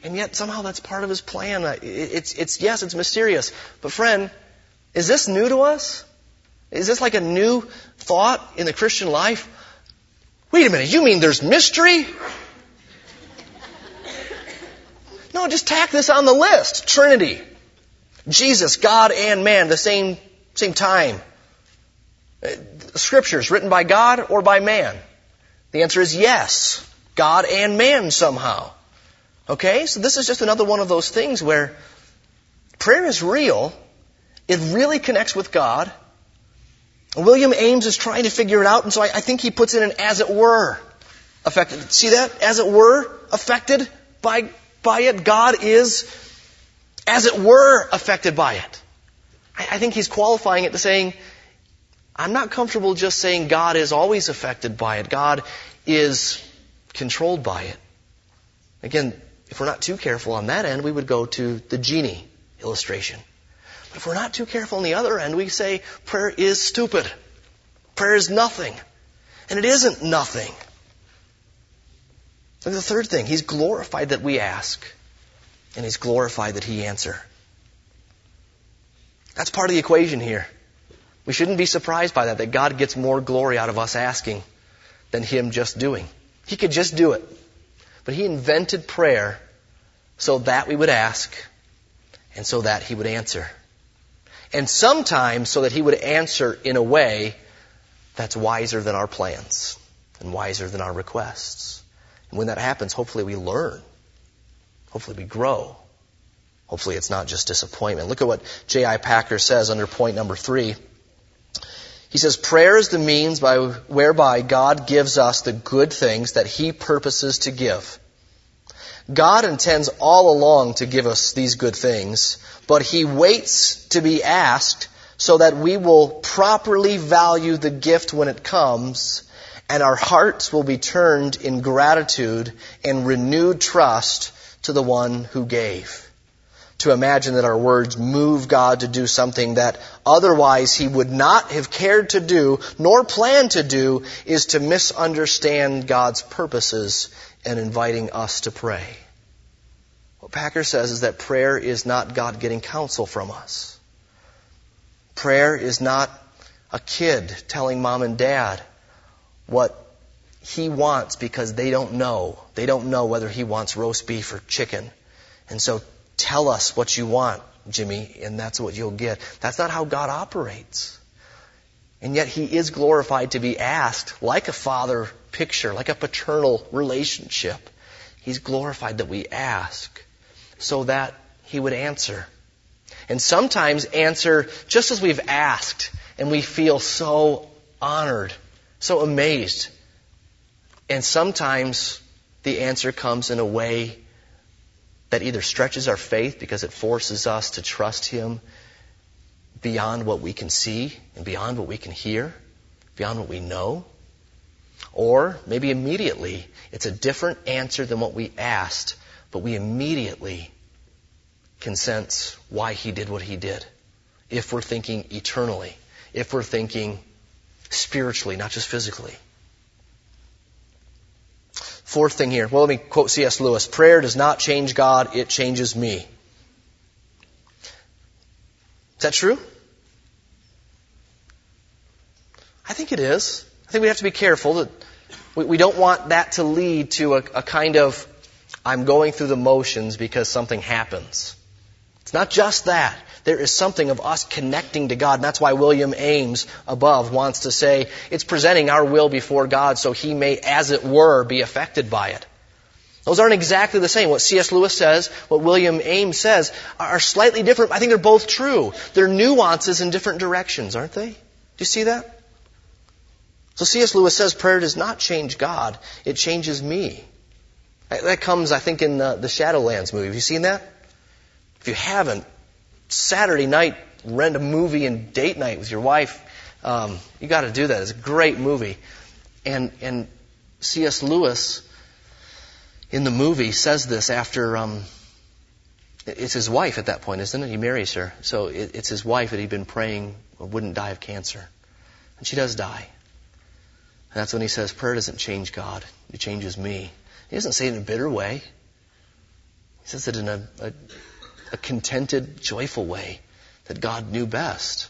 A: And yet somehow that's part of His plan. Yes, it's mysterious. But friend, is this new to us? Is this like a new thought in the Christian life? Wait a minute, you mean there's mystery? No, just tack this on the list. Trinity. Jesus, God and man, the same time. Scriptures written by God or by man? The answer is yes. God and man somehow. Okay? So this is just another one of those things where prayer is real. It really connects with God. William Ames is trying to figure it out, and so I think he puts in an as it were affected. See that? As it were affected by it. God is, as it were, affected by it. I think he's qualifying it to saying, I'm not comfortable just saying God is always affected by it. God is controlled by it. Again, if we're not too careful on that end, we would go to the genie illustration. But if we're not too careful on the other end, we say prayer is stupid. Prayer is nothing. And it isn't nothing. Look at the third thing. He's glorified that we ask. And He's glorified that He answer. That's part of the equation here. We shouldn't be surprised by that God gets more glory out of us asking than Him just doing. He could just do it. But He invented prayer so that we would ask and so that He would answer. And sometimes so that He would answer in a way that's wiser than our plans and wiser than our requests. And when that happens, hopefully we learn. Hopefully we grow. Hopefully it's not just disappointment. Look at what J.I. Packer says under point number 3. He says, prayer is the means whereby God gives us the good things that He purposes to give. God intends all along to give us these good things, but He waits to be asked so that we will properly value the gift when it comes, and our hearts will be turned in gratitude and renewed trust to the one who gave. To imagine that our words move God to do something that otherwise He would not have cared to do, nor planned to do, is to misunderstand God's purposes and inviting us to pray. What Packer says is that prayer is not God getting counsel from us. Prayer is not a kid telling mom and dad what he wants because they don't know. They don't know whether he wants roast beef or chicken. And so tell us what you want, Jimmy, and that's what you'll get. That's not how God operates. And yet He is glorified to be asked, like a father picture, like a paternal relationship. He's glorified that we ask so that He would answer. And sometimes answer just as we've asked, and we feel so honored, so amazed. And sometimes the answer comes in a way that either stretches our faith because it forces us to trust Him beyond what we can see and beyond what we can hear, beyond what we know. Or maybe immediately it's a different answer than what we asked, but we immediately can sense why He did what He did. If we're thinking eternally, if we're thinking spiritually, not just physically. Fourth thing here. Well, let me quote C.S. Lewis. Prayer does not change God, it changes me. Is that true? I think it is. I think we have to be careful that we don't want that to lead to a kind of, I'm going through the motions because something happens. It's not just that. There is something of us connecting to God. And that's why William Ames above wants to say it's presenting our will before God so He may, as it were, be affected by it. Those aren't exactly the same. What C.S. Lewis says, what William Ames says, are slightly different. I think they're both true. They're nuances in different directions, aren't they? Do you see that? So C.S. Lewis says prayer does not change God. It changes me. That comes, I think, in the Shadowlands movie. Have you seen that? If you haven't, Saturday night, rent a movie and date night with your wife. You got to do that. It's a great movie. And C.S. Lewis in the movie says this after it's his wife at that point, isn't it? He marries her. So it's his wife that he'd been praying wouldn't die of cancer. And she does die. And that's when he says, prayer doesn't change God. It changes me. He doesn't say it in a bitter way. He says it in a contented, joyful way that God knew best.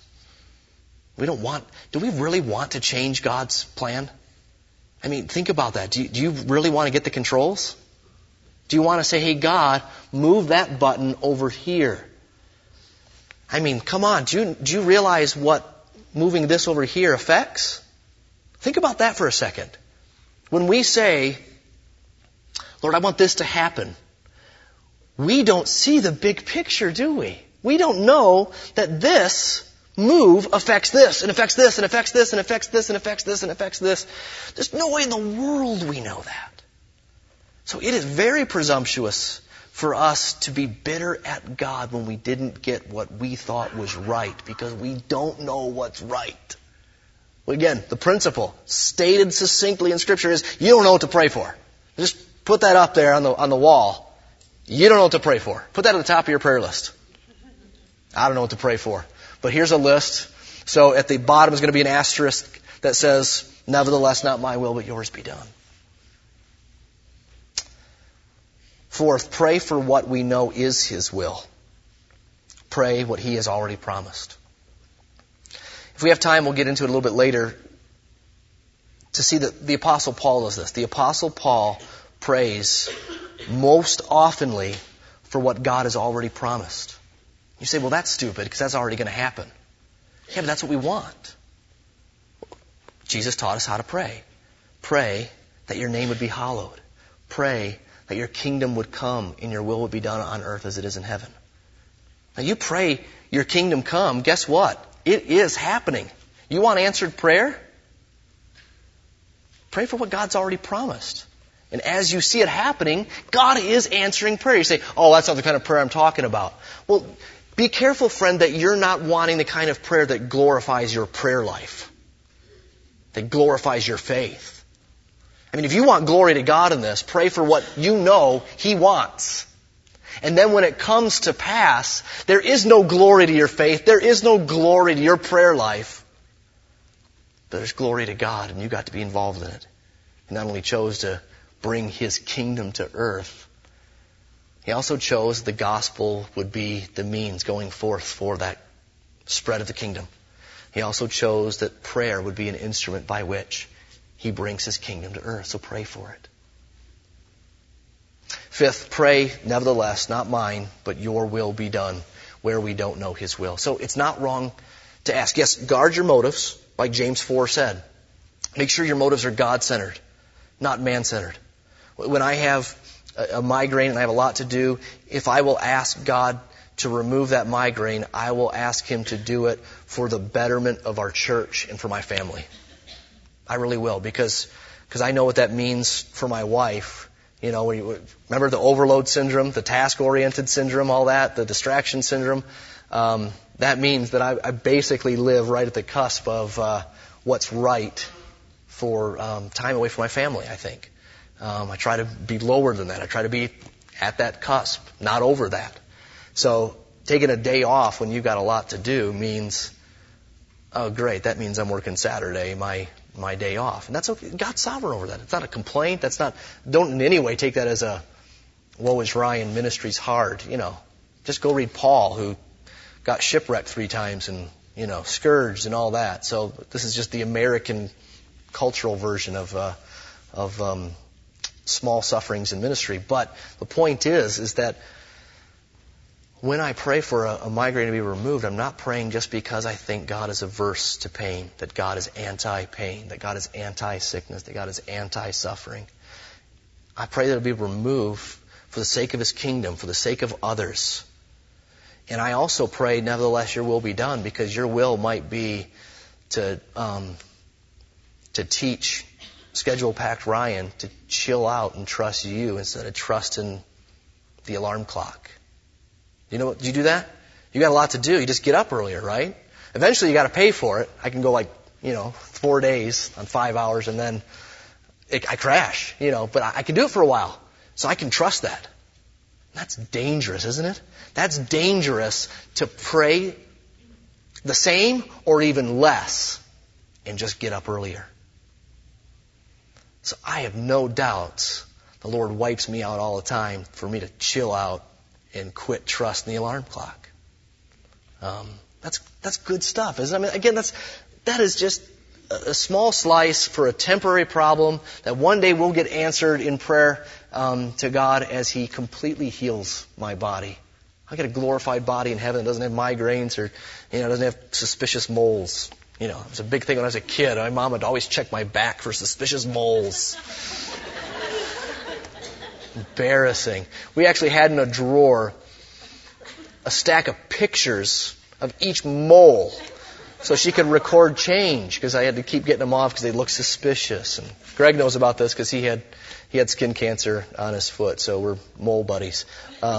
A: Do we really want to change God's plan? I mean, think about that. Do you really want to get the controls? Do you want to say, hey, God, move that button over here? I mean, come on. Do you realize what moving this over here affects? Think about that for a second. When we say, Lord, I want this to happen, we don't see the big picture, do we? We don't know that this move affects this, and affects this, and affects this, and affects this, and affects this, and affects this. There's no way in the world we know that. So it is very presumptuous for us to be bitter at God when we didn't get what we thought was right, because we don't know what's right. Well, again, the principle stated succinctly in Scripture is you don't know what to pray for. Just put that up there on the wall. You don't know what to pray for. Put that at the top of your prayer list. I don't know what to pray for. But here's a list. So at the bottom is going to be an asterisk that says, nevertheless, not my will, but yours be done. Fourth, pray for what we know is His will. Pray what He has already promised. If we have time, we'll get into it a little bit later to see that the Apostle Paul does this. The Apostle Paul prays most oftenly for what God has already promised. You say, well, that's stupid because that's already going to happen. Yeah, but that's what we want. Jesus taught us how to pray. Pray that your name would be hallowed. Pray that your kingdom would come and your will would be done on earth as it is in heaven. Now you pray your kingdom come, guess what? It is happening. You want answered prayer? Pray for what God's already promised. And as you see it happening, God is answering prayer. You say, oh, that's not the kind of prayer I'm talking about. Well, be careful, friend, that you're not wanting the kind of prayer that glorifies your prayer life, that glorifies your faith. I mean, if you want glory to God in this, pray for what you know He wants. And then when it comes to pass, there is no glory to your faith. There is no glory to your prayer life. But there's glory to God, and you got to be involved in it. He not only chose to bring His kingdom to earth, He also chose the gospel would be the means going forth for that spread of the kingdom. He also chose that prayer would be an instrument by which He brings His kingdom to earth. So pray for it. Fifth, pray, nevertheless, not mine, but your will be done where we don't know His will. So it's not wrong to ask. Yes, guard your motives, like James 4 said. Make sure your motives are God-centered, not man-centered. When I have a migraine and I have a lot to do, if I will ask God to remove that migraine, I will ask Him to do it for the betterment of our church and for my family. I really will, because I know what that means for my wife. You know, remember the overload syndrome, the task-oriented syndrome, all that, the distraction syndrome? That means that I basically live right at the cusp of what's right for time away from my family, I think. I try to be lower than that. I try to be at that cusp, not over that. So taking a day off when you've got a lot to do means, oh great, that means I'm working Saturday, my day off. And that's okay. God's sovereign over that. It's not a complaint. Don't in any way take that as a, woe is Ryan, ministry's hard. You know, just go read Paul, who got shipwrecked 3 times and, you know, scourged and all that. So this is just the American cultural version of small sufferings in ministry. But the point is that when I pray for a migraine to be removed, I'm not praying just because I think God is averse to pain, that God is anti-pain, that God is anti-sickness, that God is anti-suffering. I pray that it will be removed for the sake of His kingdom, for the sake of others. And I also pray, nevertheless, your will be done, because your will might be to teach schedule-packed Ryan to chill out and trust you instead of trusting the alarm clock. You know what? Do you do that? You got a lot to do. You just get up earlier, right? Eventually you got to pay for it. I can go 4 days on 5 hours and then I crash, but I can do it for a while. So I can trust that. That's dangerous, isn't it? That's dangerous to pray the same or even less and just get up earlier. So I have no doubts the Lord wipes me out all the time for me to chill out and quit trusting the alarm clock. That's good stuff, isn't it? I mean, again, that is just a small slice for a temporary problem that one day will get answered in prayer to God as He completely heals my body. I get a glorified body in heaven that doesn't have migraines or doesn't have suspicious moles. It was a big thing when I was a kid. My mom would always check my back for suspicious moles. Embarrassing. We actually had in a drawer a stack of pictures of each mole so she could record change, because I had to keep getting them off because they looked suspicious. And Greg knows about this because he had skin cancer on his foot, so we're mole buddies.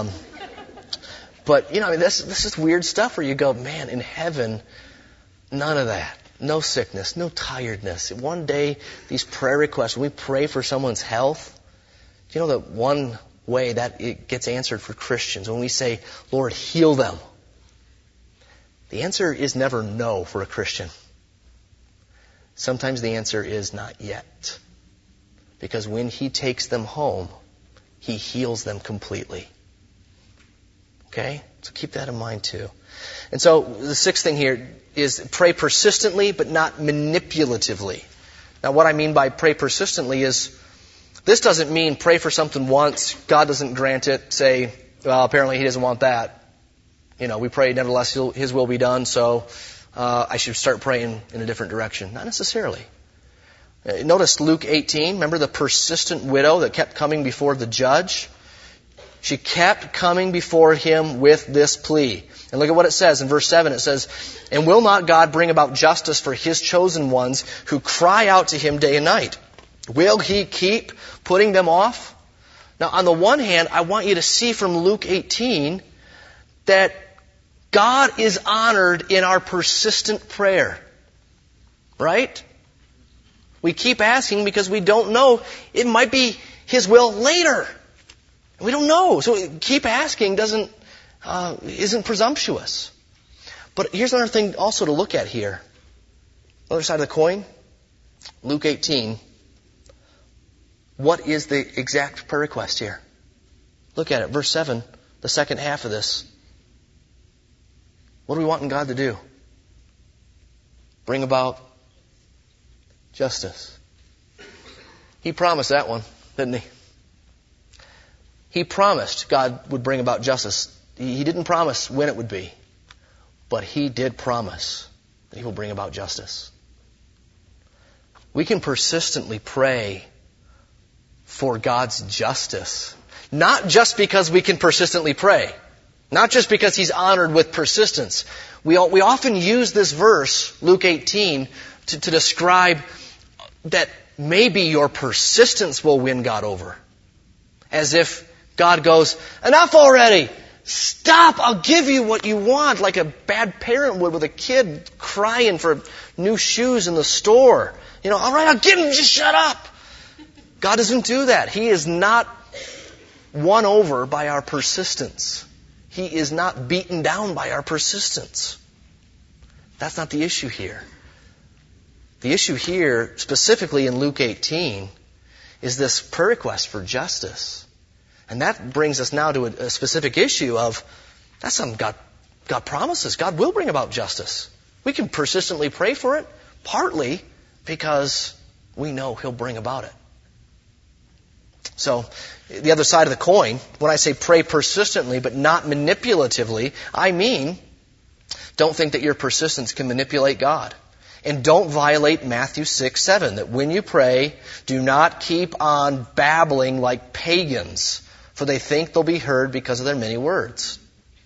A: But this is weird stuff where you go, man, in heaven, none of that. No sickness, no tiredness. One day, these prayer requests, when we pray for someone's health, do you know that one way that it gets answered for Christians, when we say, Lord, heal them, the answer is never no for a Christian. Sometimes the answer is not yet. Because when He takes them home, He heals them completely. Okay? So keep that in mind too. And so the sixth thing here is pray persistently but not manipulatively. Now what I mean by pray persistently is, this doesn't mean pray for something once, God doesn't grant it, say, well, apparently He doesn't want that. We pray, nevertheless, His will be done, so I should start praying in a different direction. Not necessarily. Notice Luke 18. Remember the persistent widow that kept coming before the judge? She kept coming before him with this plea. And look at what it says in verse 7. It says, "And will not God bring about justice for His chosen ones who cry out to Him day and night? Will He keep putting them off?" Now, on the one hand, I want you to see from Luke 18 that God is honored in our persistent prayer. Right? We keep asking because we don't know. It might be His will later. We don't know. So keep asking isn't presumptuous. But here's another thing also to look at here. Other side of the coin. Luke 18. What is the exact prayer request here? Look at it. Verse 7, the second half of this. What are we wanting God to do? Bring about justice. He promised that one, didn't He? He promised God would bring about justice. He didn't promise when it would be, but He did promise that He will bring about justice. We can persistently pray for God's justice, not just because we can persistently pray. Not just because He's honored with persistence. We often use this verse, Luke 18, to describe that maybe your persistence will win God over. As if God goes, enough already! Stop! I'll give you what you want, like a bad parent would with a kid crying for new shoes in the store. All right, I'll give him, just shut up! God doesn't do that. He is not won over by our persistence. He is not beaten down by our persistence. That's not the issue here. The issue here, specifically in Luke 18, is this prayer request for justice. And that brings us now to a specific issue of, that's something God promises. God will bring about justice. We can persistently pray for it, partly because we know He'll bring about it. So, the other side of the coin, when I say pray persistently but not manipulatively, I mean, don't think that your persistence can manipulate God. And don't violate Matthew 6:7, that when you pray, do not keep on babbling like pagans, for they think they'll be heard because of their many words.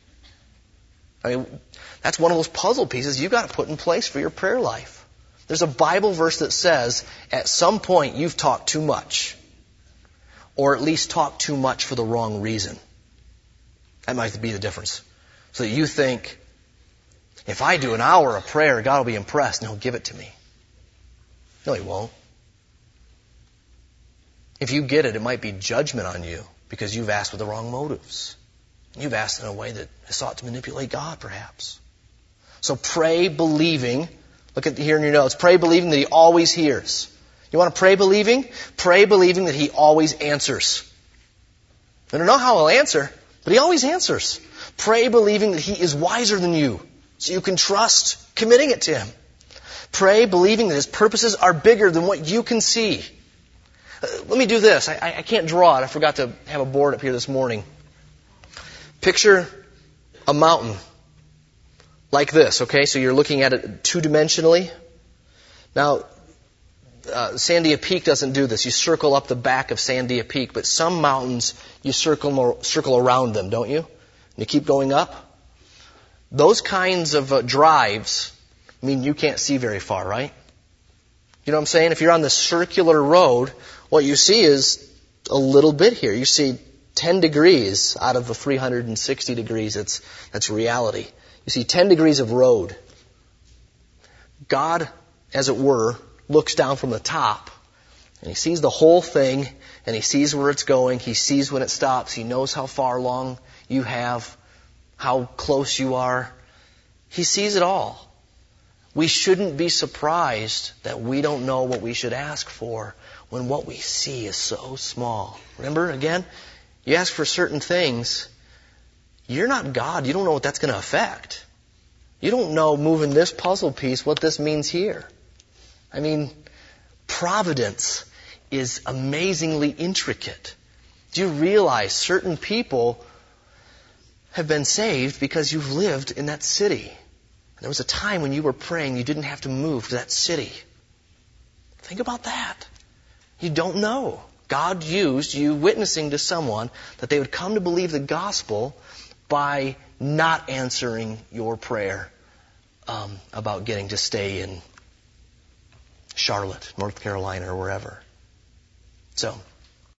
A: I mean, that's one of those puzzle pieces you've got to put in place for your prayer life. There's a Bible verse that says, at some point you've talked too much. Or at least talk too much for the wrong reason. That might be the difference. So that you think, if I do an hour of prayer, God will be impressed and He'll give it to me. No, He won't. If you get it, it might be judgment on you because you've asked with the wrong motives. You've asked in a way that has sought to manipulate God, perhaps. So pray believing. Look at here in your notes. Pray believing that He always hears. You want to pray believing? Pray believing that He always answers. I don't know how He'll answer, but He always answers. Pray believing that He is wiser than you, so you can trust committing it to Him. Pray believing that His purposes are bigger than what you can see. Let me do this. I can't draw it. I forgot to have a board up here this morning. Picture a mountain like this, okay? So you're looking at it two-dimensionally. Now, Sandia Peak doesn't do this. You circle up the back of Sandia Peak, but some mountains, you circle around them, don't you? And you keep going up. Those kinds of drives mean you can't see very far, right? You know what I'm saying? If you're on the circular road, what you see is a little bit here. You see 10 degrees out of the 360 degrees. That's reality. You see 10 degrees of road. God, as it were, looks down from the top, and He sees the whole thing, and He sees where it's going. He sees when it stops. He knows how far along you have, how close you are. He sees it all. We shouldn't be surprised that we don't know what we should ask for when what we see is so small. Remember, again, you ask for certain things. You're not God. You don't know what that's going to affect. You don't know, moving this puzzle piece, what this means here. I mean, providence is amazingly intricate. Do you realize certain people have been saved because you've lived in that city? There was a time when you were praying, you didn't have to move to that city. Think about that. You don't know. God used you witnessing to someone that they would come to believe the gospel by not answering your prayer about getting to stay in Charlotte, North Carolina, or wherever. So,